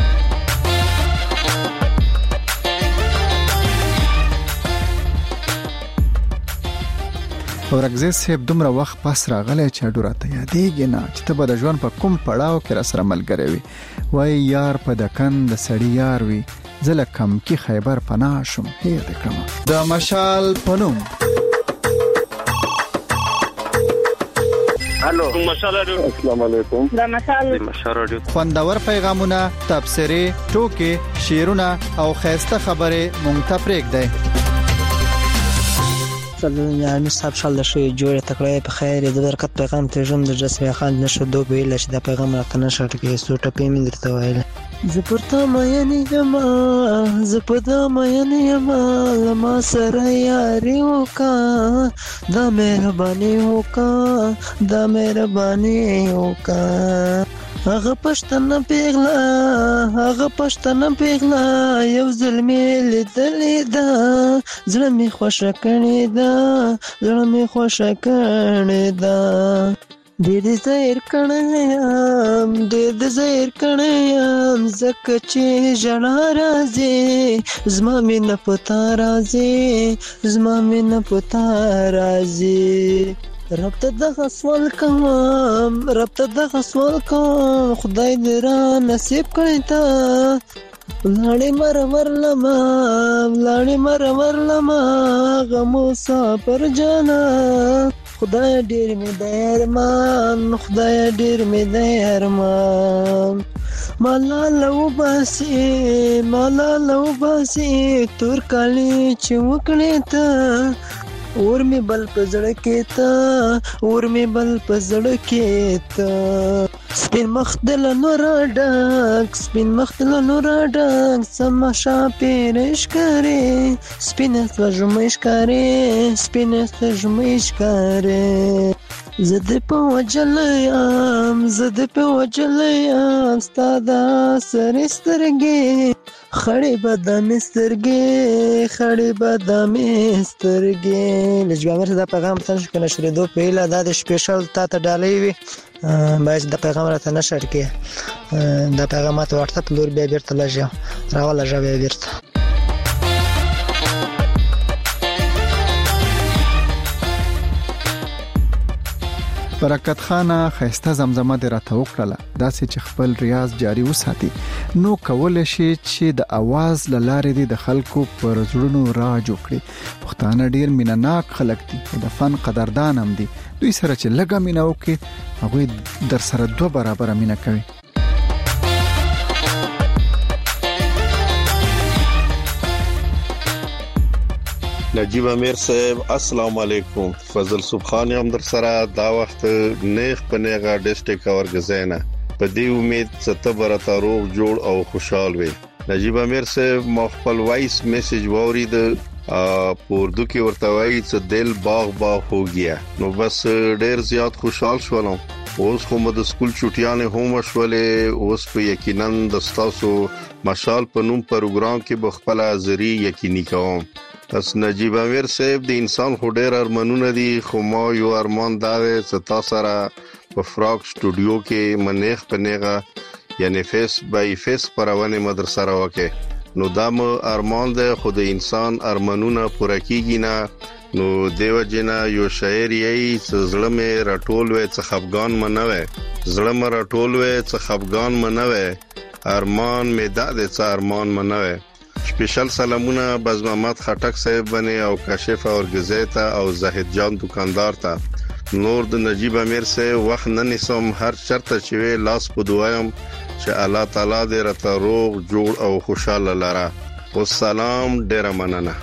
اورګزی صاحب دومره وخت پس راغلی چې اډو راته یادېږي نه چې ته به د ژوند په کوم پړاو کې راسره ملګری وي. وایي یار په دکن د سړي یار وي، زه له کمکي خیبر پناه شم هیر دې کړمه. د مشال په نوم الو مشال رادیو. السلام علیکم. دا مشال رادیو. خوندور پیغامونه، تبصرې، ټوکې، شعرونه او خیسته خبرې مونږ ته پرېږدئ. امیر صاحب شال د شوی جوړه تکړه په خیر د برکت پیغام ته ژوند د جسمي خان نشو دو ویل چې دا پیغام راته نشه ټکی سو ټپې مې درته وایل. زه پرته مې نه یم، زه پدا مې نه یم، لما سره یاري وکا، دا مهرباني وکا، دا مهرباني وکا. هغه پښتنه پیغلا، هغه پښتنه پیغلا، یو ظلمي لیدلې ده، زړه می خوښه کړې ده، زړه می خوښه کړې ده. ډېر زیر کړم، ډېر زیر کړم، زکه چې ژړا راځي، زما مینه پتا راځي، زما مینه پتا راځي. رب ته دغه سوال کوم، رب ته دغه سوال کوم، خدای دې را نصیب کړی ته. لاړې مرور لما، لاړې مرور لما، غمو سفر جانا، خدای ډېر مې د ارمان، خدای ډېر مې د ارمان. مالا لو باسي، مالا لو باسي، تور کالی چې وکړې ته، اور می بل پزړه کې تا، اور می بل پزړه کې تا. سپین مخدل نور ډک، سپین مخدل نور ډک، سما شاپیرش کرے، سپین سوجمش کرے، سپین سوجمش کرے. زده په وجلیم، زده په وجلیم، ستاده سر سترګې، خړې بدامې سترګې، خړې بدامې سترګې. لجبامر دا پیغام تاسو کنه شریدو پیله دا د سپیشل تا ته ډالۍ وي، باید دا پیغام راته نشر کې، دا پیغامات واتساپ لور بیا بیرته لږه راواله ژبه بیرته. برکت خانه خیسته زمزمه دې راته وکړله، داسې چې خپل ریاض جاری وساتي، نو کولی شي چې د اواز له لارې دې د خلکو پر زړونو راج وکړي. پښتانه ډیر مینه‌ناک خلک دي او د فن قدردان هم دي. دوی سره چې لږه مینه وکړي، هغوی در سره 2 برابره مینه کوي. نجیب امیر صاحب السلام علیکم. فضل سبحان هم در سره دا وخت نیغ په نیغه ډیسټریکټ اورګزینا په دې امید چې برته روغ جوړ او خوشحال وي. نجیب امیر صاحب مو خپل وایس میسج وورید پوردو کې ورته وایي چې دل باغ باغ هو گیا. نو بس ډیر زیات خوشحال شولم. اوس خو مو د سکول چټیانې هم شولې، اوس په یقینا د تاسو مشال په نوم پروګرام کې بخپل حاضری یقیني کوم. پس نجیب امیر صاحب د انسان خو ډېر ارمانونه دي، خو ما یو ارمان دا دی چې تاسو سره په فراق سټوډیو کې منیخ پنیغه یعنی فیس بای فیس پرونه مدرسه راوکه نو دا مو ارمان دی، خو د انسان ارمانونه پوره کیږي نه. نو دیو جنا یو شاعر یې چې زړه مې راټول وې چې خفغان منوي، زړه مې راټول وې چې خفغان منوي، ارمان مې دا د څه ارمان منوي. سپیشل سلامونه باز محمد خټک صاحب باندې او کاشف اورګزی ته او زاهد جان دکاندار ته. نور د نجیب امیر صاحب وخت نه نسم، هر چرته چې لاس په دوایم چې الله تعالی دې راته روغ جوړ او خوشاله لاره. والسلام، ډیر مننه.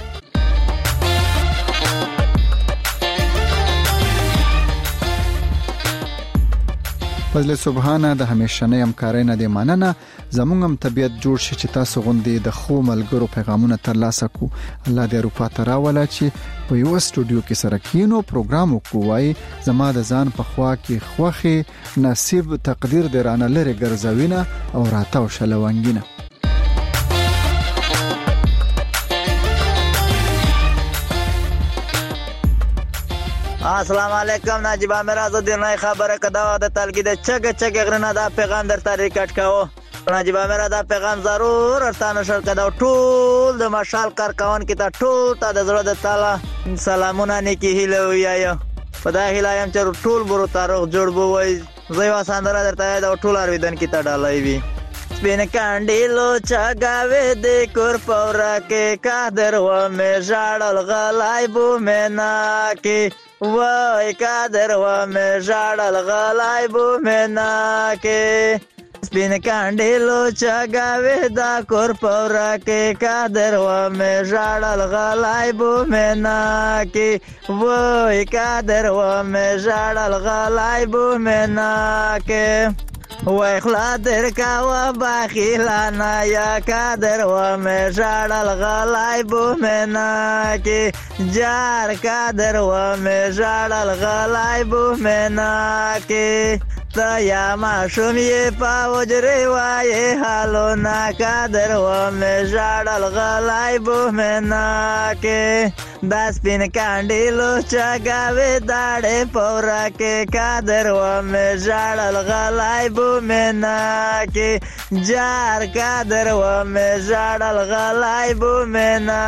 فضل سبحانه د همیشنۍ همکارۍ نه د مننه. زموږ هم طبيعت جوړ شي چې تاسو غوندي د خو ملګرو پیغامونه ترلاسه کو. الله دې اروپا ته راولا چې په یو سټوډیو کې سره کینو پروګرام وکوي. زما د ځان په خوا کې خوخي نصیب تقدیر دې رانه لري ګرځوینه او راتاو شلوانګینه. السلام علیکم. نجیب امیر آزاد نه خبره کدا د تلګي د چګ غرنه دا پیغام در طریقټ کاو. نجیب امیر دا پیغام ضرور ارتانه شر کدا ټول د مشال کارکون کې ته ټول ته د زړه د تعالی سلامونه نیکی هیله ویایا. خدای هیلایم چې ټول برو تاریخ جوړ بو وای زوی وساندره درته دا ټول ارویدن کې ته ډالای وی. سپین کاندیلو چاگاوی دی کور پورا کې قادر و مې ژړل غلای بو مینا کې وای قادر و مې ژړل غلای بو مینا کې. سپین کاندیلو چاگاوی دا کور پورا کې قادر و مې ژړل غلای بو مینا کې وای قادر و مې ژړل غلای بو مینا کې. وای خلا در کاوه باخیلانا یا قادر و مې ژړل غلای بو مینا کې جار قادر و مې ژړل غلای بو مینا کې. تا یا ماشوم یې په وجرې وایې حالو نا قادر و مې ژړل غلای بو مینا کې. دا سپین کاندیلو چاگاوی داړې پورا کې قادر و مې ژړل غلای بو مینا کې جار قادر و مې ژړل غلای بو مینا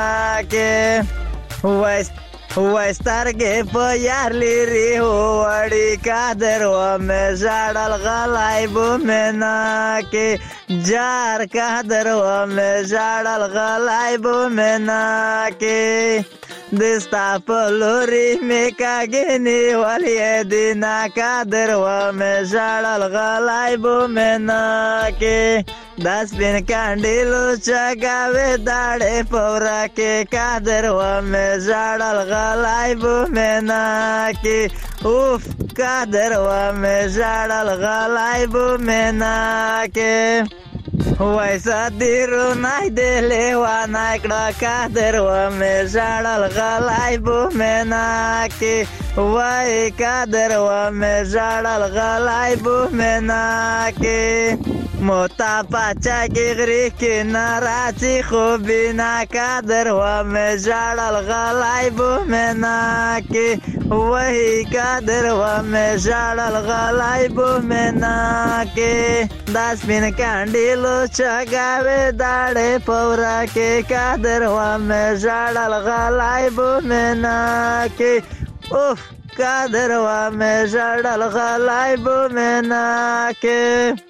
کې. وای سترګې په یار لري وړي قادر و مې ژړل غلای بو مینا کې جار قادر و مې ژړل غلای بو مینا کې. دستا په لوري مې کاګنی ولې دینا قادر و مې ژړل غلای بو مینا کې. دا سپین کاندیلو چاگاوی داړې پورا کې قادر و مې ژړل غلای بو مینا کې اوف قادر و مې ژړل غلای بو مینا کې. وای صدیرو نای دلی وانا کړه قادر و مې ژړل غلای بو مینا کې وای قادر و مې ژړل غلای بو مینا کې. موتا پاچا کې غری کې ناراضي خو بنا قادر و مې ژړل غلای بو مینا کې وای قادر و مې ژړل غلای بو مینا کې. دا سپین کاندیلو چاگاوی داړې پورا کې قادر و مې ژړل غلای بو مینا کې اوف قادر و مې ژړل غلای بو مینا کې.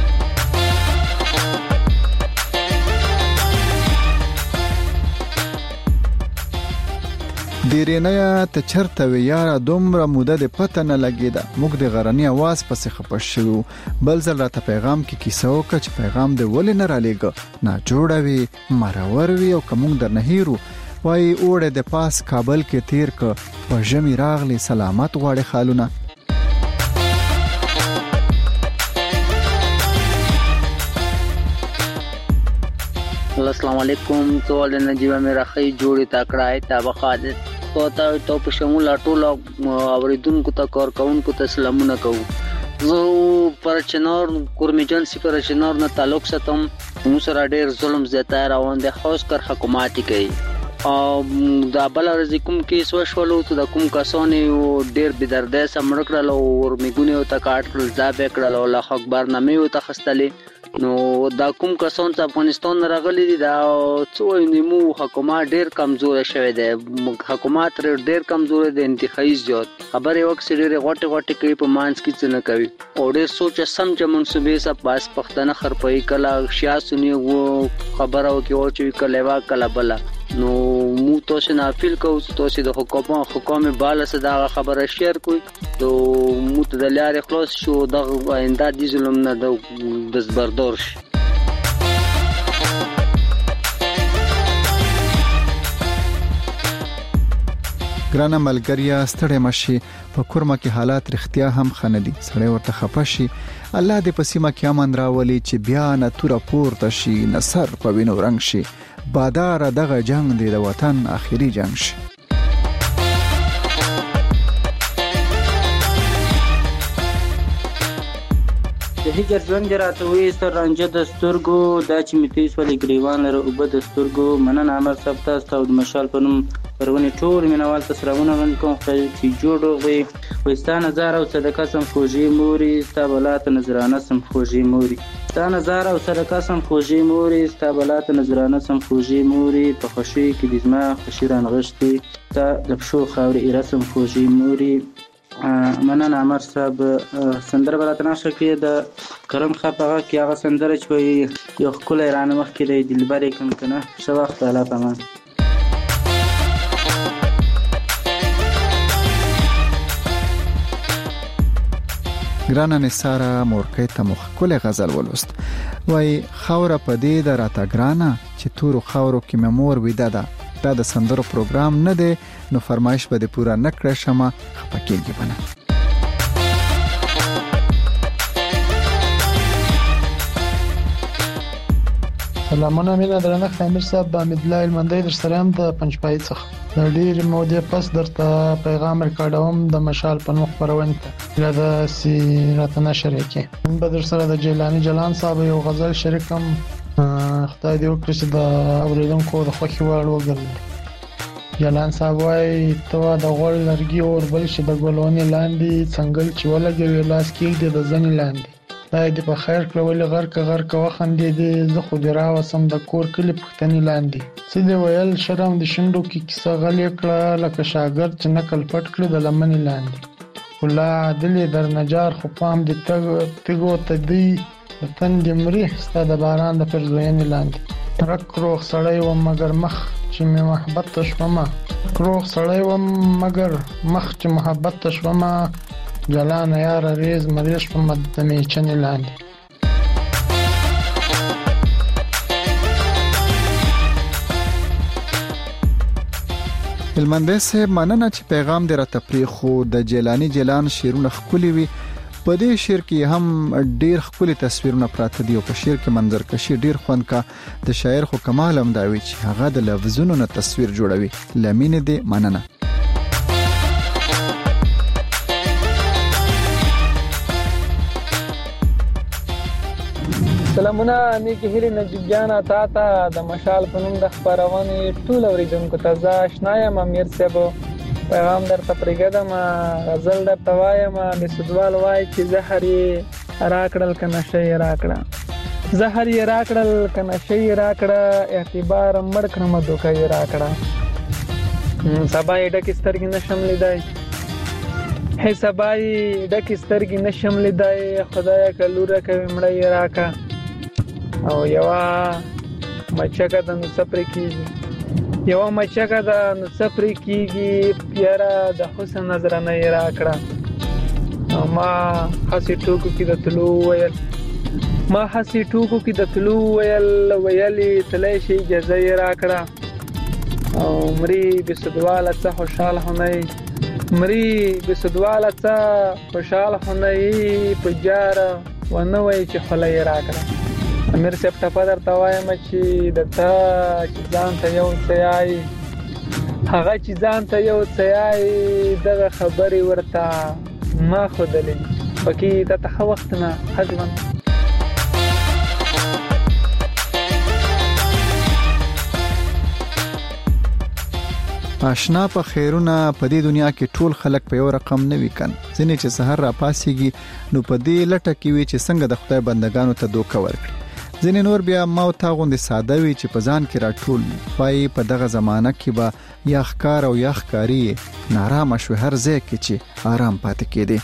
دیرینه ته چرته وی یاره دومره موده د پته نه لګیده. موږ د غرنی आवाज پسې خپش شو. بل ځل راته پیغام کې کیسه وکړه چې پیغام د ولې نه را لېږه نه جوړوي مرور وی او کوم در نه هیرو وای اوړه د پاس کابل کې تیر ک په ژمي راغلی سلامت غواړي خالونه. السلام علیکم. ټول نجیب امیر اخی جوړی تکړه تا بخادت کوتا ته په شمول ټول اوریدونکو ته کار کوونکو ته سلامونه کوم. زه پر چنار کورمیجان سی پر چنار نه تعلق ساتم. موږ سره ډېر ظلم زیاته روان دي، خاص کر حکومت کوي دا بل ورځ کوم کیس وشولو ته د کوم کسانو ډیر بدرده سمړ کړل او ورمیګونه ته کاټ کړل ځا کړل او الله اکبر نامې او تخستلې نو دا کوم کسان چې افغانستان راغلي دي دا څو نیمو حکومت ډیر کمزور شوی دی حکومت ډیر کمزور دی انتخابي زیات خبره وکړي ډیر غټه کوي په مانس کې څه نه کوي او ډیر سوچ سم چې منسوبې سب پاس پختنه خرپوي کلا سیاسي وو خبره وکي او چې کله وا کله بل نو مو تاسو نه اپیل کوو تاسو د حکومت بالا صدا خبره شیر کوي نو مو ته د لارې خلاص شو د آینده د ظلم نه د بردار شي ګرانه ملګریا ستړی مشي په کورما کې حالات رښتیا هم خندي سړی ورته خپشي الله دې په سیمه کې امن راولي چې بیا نه تور پورته شي نصر په وینو رنگ شي بادار دغه جنگ دی د وطن اخیری جنگ شي د هجر ژوند راته وې ستر رانجه د سترګو دا چې میتیس ولې ګریوان لره او بد سترګو مننه امر صاحب تاسو ته د مشال په نوم پرونی ټول مینوال تاسو راونه من کوم چې جوړ وي وستا نظر او صدقه سم خوږی موري ستا بلات نظرانه سم خوږی موري ستا نظر او صدقه سم خوږی موري ستا بلات نظرانه سم خوږی موري په خوشي کې د زما خشیران غشتي تا د پښو خاورې رسم خوږی موري مننه امر صاحب سندره براتنا شکه د کرم خپغه کې هغه سندره چې یو خپل ایران مخ کې د دلبرې کوم کنه شو وخت الله پامان ګرانه نثاره مورکې ته مخ کله غزل ولوست وای خوره پدې د راته ګرانه چې تور خورو کې ممور وېدا دا د سندرو پروګرام نه دی نو فرمایش به پورا نکړه شمه خپکیږي بنه سلامونه مینه درنه خامر صاحب بامد الله المندای در سره هم د پنځپای څخه د ډیر مودې پس درته پیغام ریکارډوم د مشال په مخ پرون ته د سیرت نشر کې به در سره د جیلانی جلان صاحب یو غزل شریکم خدای دې وکړي چې د اوریدونکو د خوښي وړ وګرځي جلان صاحب وايي ته د غوړ لرګي اور بل چې د ګلونې لاندې څنګه چې ولګي لاس کې د ځنې لاندې دای دې په خیر کړول غرق وخندې دې زه خو درا وسم د کور کلی پختنی لاندې سیده ویل شرم د شندو کې کیسه غلې کړه لکه شاګرد چې نقل پټ کړ د لمنې لاندې ولا دلې در نجار خو پام دې تګو ته دی د تندې مري ستاد باران د پرزوین لاندې رک روغ سړی و مگر مخ چې می محبت تشوما روغ سړی و مگر مخ چې محبت تشوما جلان یار ریز مریش په مدمه چنې لاندې هلمندې سه مننه چې پیغام دې را تفریح خو د جیلانی جیلان شیرونه خولي وي په دې شعر کې هم ډیر خولي تصویرونه پراته دي او په شعر کې منظرکشي ډیر خوند کا د شاعر خو کمال هم دا وی چې هغه د لفظونو نه تصویر جوړوي لمینه دې مننه سلامونه نیکی هیله نجیب جان تا د مشال په نوم د خبرونه ټول اوریدونکو ته ز آشنایم امیر صاحب پیغام در تپریګدم غزل در توایم د سودوال وای چې زهري راکړل کنه شي راکړه زهري راکړل کنه شي راکړه اعتبار مړ کړم دوکې راکړه سبا ډک سترګې نشم لیدای هي سبا ډک سترګې نشم لیدای خدای کلوره کوي مړی راکا او یوا مچکه د نصفر کیږي یوا مچکه د نصفر کیږي پیارا د حسن نظر نه راکړه ما حسی ټوکو کې د تلو ویل ما حسی ټوکو کې د تلو ویلي تلای شي اجازه راکړه او مری بسدواله څه خوشاله هنئ مری بسدواله څه خوشاله هنئ پجاره ونوي چې خلای راکړه امیر صاحب ټپه درته وایم چې دته چې ځان ته یو څیای هغه چې ځان ته یو څیای دغه خبرې ورته ما خودلې پکې د ته وخت نه حزمن آشنا په خیرونه په دې دنیا کې ټول خلک په یو رقم نه وي کن ځنې چې سحر را پاسيږي نو په دې لټه کې وي چې څنګه د خدای بندگانو ته دوکه ورکړي ځنې نور بیا موت غوندې ساده وي چې په ځان کې راټول وي په دغه زمانہ کې به یا ښکار او یا ښکاری نارامه شو هر ځای کې چې آرام پاتې کېدی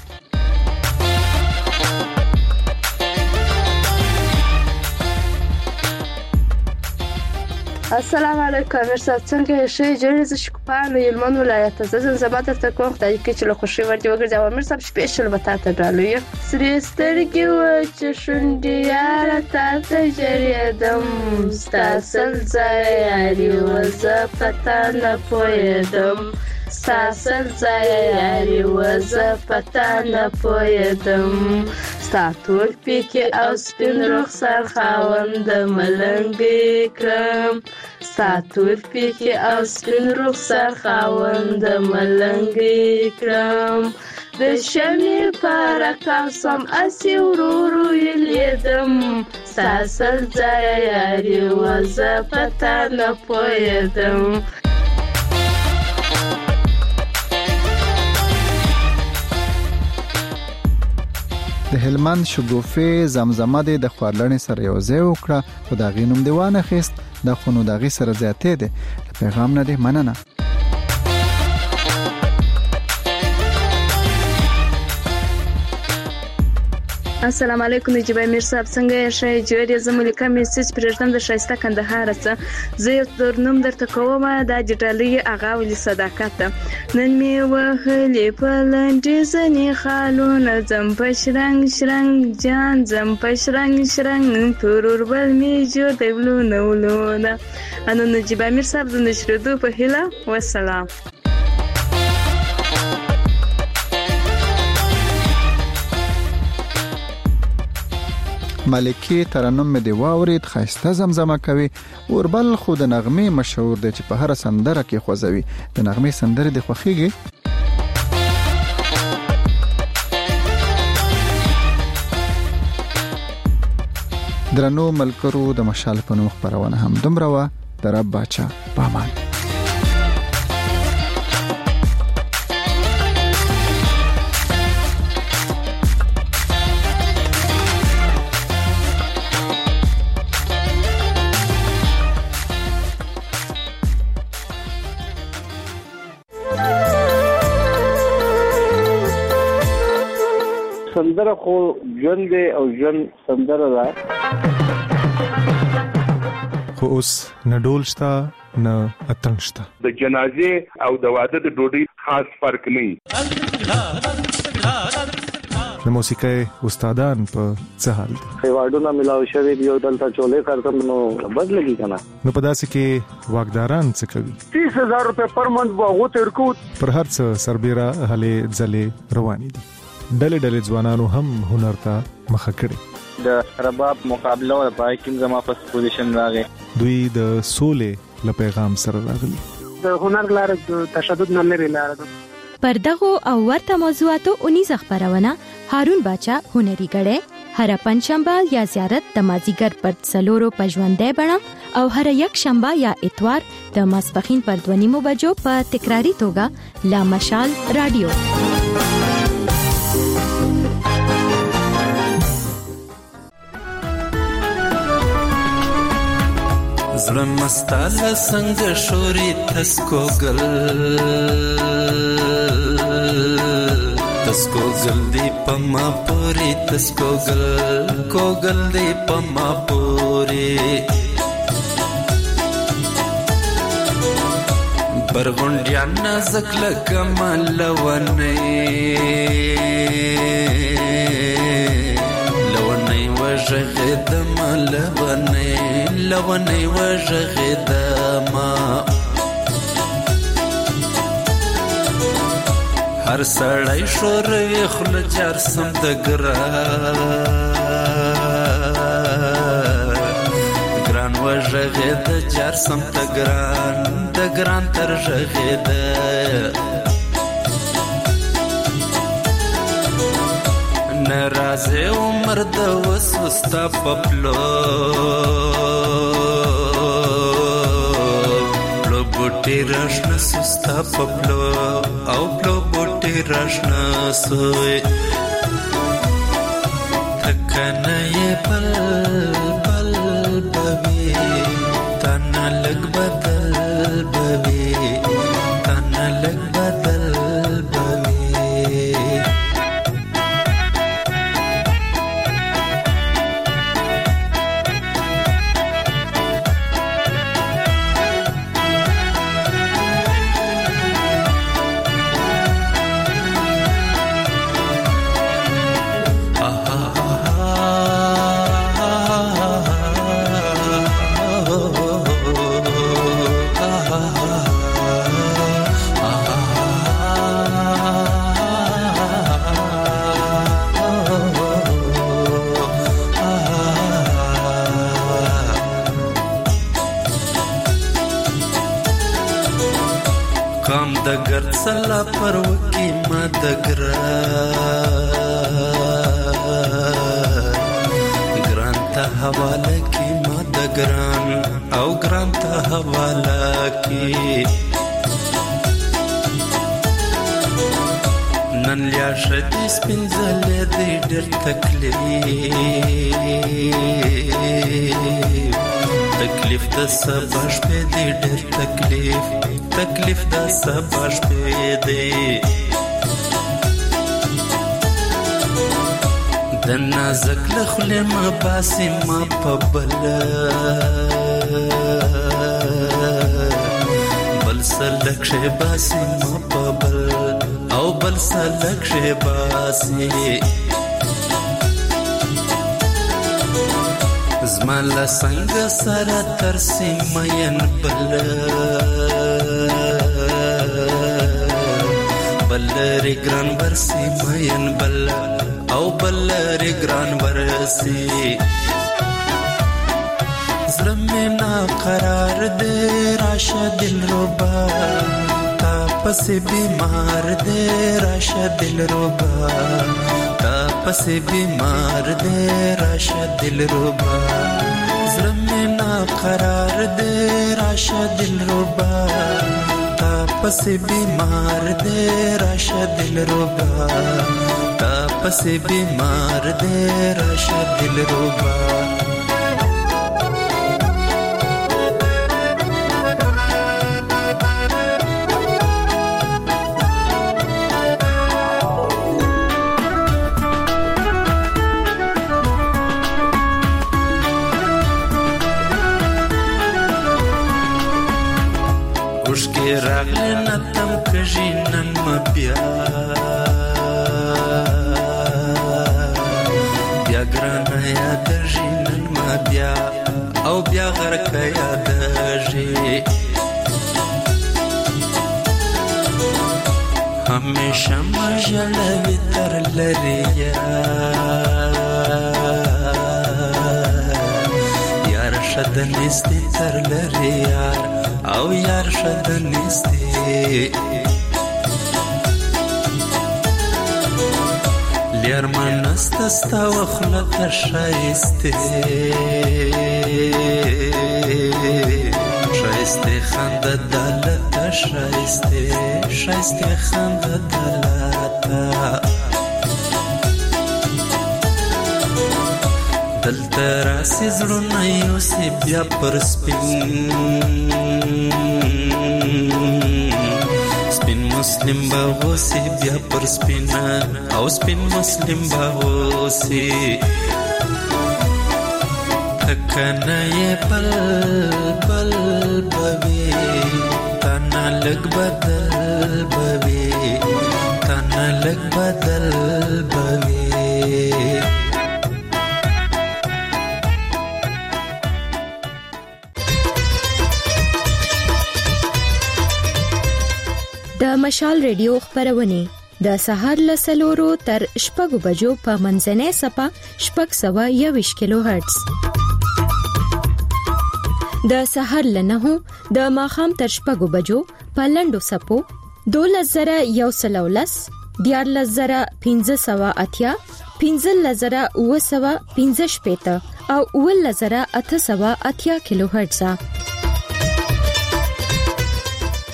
السلام علیکم امیر صاحب څنګه شې جوړې ز شکوپان یلمن ولایت زه زما درته کوم خدای کې چې له خوشي ورته وګرځم امیر صاحب سپیشل وتا ته ډالو یو سرې سترګې و چې شونډې یار ته ته جریدم ستاسل ځای یاري وزه پتا نه پوهېدم ستاسل ځای یاري وزه پتا نه پوهېدم ستا تور پیکې او سپین رخسار خاوند ملنګې کړم ستا تور پیکې او سپین رخسار خاوند ملنګې کړم د شمې په رکاب سم اسې ورو یې لیدم ستاسل ځای یاري وزه پتا نه پوهېدم د هلمند شګوفه زمزمه د خورلنې سره یو ځای وکړه خو دا غینوم دیوانه خست د خونو دغه سره زیاتې ده پیغام نه دی مننه السلام علیکم نجیب امیر صاحب څنګه شې جوړې زمولیکا میسج پرېږدم د شایسته کندهار څخه زه یو درنوم درته کوم د جټالي اغا ولي صداقت نن می وهلې په لنډې زنې خالونه زم پشرنګ شرنګ جان زم پشرنګ شرنګ تورور بل می جو دیولونه ولونه انو نجیب امیر صاحب د نشریدو په هیله والسلام ملکی ترنم می دی واورید خاسته زمزمه کوي اوربل خو د نغمه مشهور دی چې په هر سندره کې خوځوي د نغمه سندره د خوخيږي درنو ملکرو د مشال په نوم خبرونه هم دومره وا د رب باچا پامان سندره خو ژوند او ژوند سندره ده خو اوس نه ډول شته نه اتڼ شته د جنازې او د واده د ډوډۍ خاص فرق نه د موسیقۍ استادان په څه حال دي ایوارډونه ملاو شوی دی او دلته چولې کارتم نو بدلږي کنه نو په داسې کې واګداران څه کوي 30000 روپے پر منث بغو ترکو پر هر څه سربېره هلې ځلې روانې دي ډلې ځوانانو هم هنر ته مخه کړي د رباب مقابله او پای کې زما په پوزیشن راغی دوی د سولې له پیغام سره راغلي د هنر لاره د تشدد نه لري لاره پر دغه او ورته موضوعاتو 19 خبرونه هارون باچا هنري غړې هر پنځشنبه یا زیارت د مازیګر پر څلورو پژوندې بڼه او هر یک شنبه یا اتوار د ماسپخین پر 2:30 بجو په تکراری توګه لا مشال رادیو زړه مستاله څنګه شوري تسکوګل دی پما پوری تسکوګل کوګل دی پما پوری برغونډیا نازک لکمل ونی وژغدم لونی وژغدم هر سړی شوروي خل جار سم د ګران وژغد جار سم د ګران تر ژغد نرازه عمر د وسوستا پپلو بوټي بوټي راشنا سستا پپلو او پلو بوټي راشنا سوی تکنه بل بل بوي تانا لګ بدل بوي تانا لګ بدل بوي کام د ګرد سلا پر وکی ما د ګران ته حواله کی ما د ګران او ګران ته حواله کی نن لیا شدی سپینځلې دې ډېر تکلیف د سبا شپې دې ډېر تکلیف د سبا شپې دې د نازک لخلې ما باسي ما په بل سلک شي باسي ما په بل او بل سلک شي باسي زمان لا څنګه سره ترسي مين بل ګران ورسي مين بل او بل ګران ورسي زرمه نا قرار دے راشه دل ربا تا پس بیمار دے راشه دل ربا تا پس بیمار دے راشه دل ربا زرمه نا قرار دے راشه دل ربا تا پس بیمار دے راشه دل ربا تا پس بیمار دے راشه دل ربا راغلی نتم کژی نن مبیا بیا ګرانه یادژي نن مبیا او بیا غرق یادژي همیشه مجلوی تر لریا یار شد نیستی تر لریا او یار شد نیستی لیر من استستا و خلط شایستی شایستی خند دلت شایستی خند دلت دلته راسي زړونه یوسي بیا پر سپین مسلم باغوسي بیا پر سپینا او سپین مسلم باغوسي تکنه بل بل بوي تانا لګ بدل بوي تانا لګ بدل بوي د مشال ریډیو خبرونه د سهار له 4 تر 6 بجو په منځنۍ صفه 621 کیلو هرتز د سهار له 9 د ماخام تر 6 بجو په لندو صفو 2113 14580 15015 او 11880 کیلو هرتز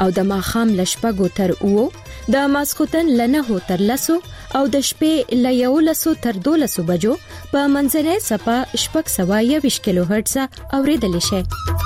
او د ماښام ل 6 تر 9 د ماسخوتن ل 9 تر 10 او د شپې ل 11 تر 12 بجو په منځنۍ صفه 620 کیلو هرتز اوریدل شي.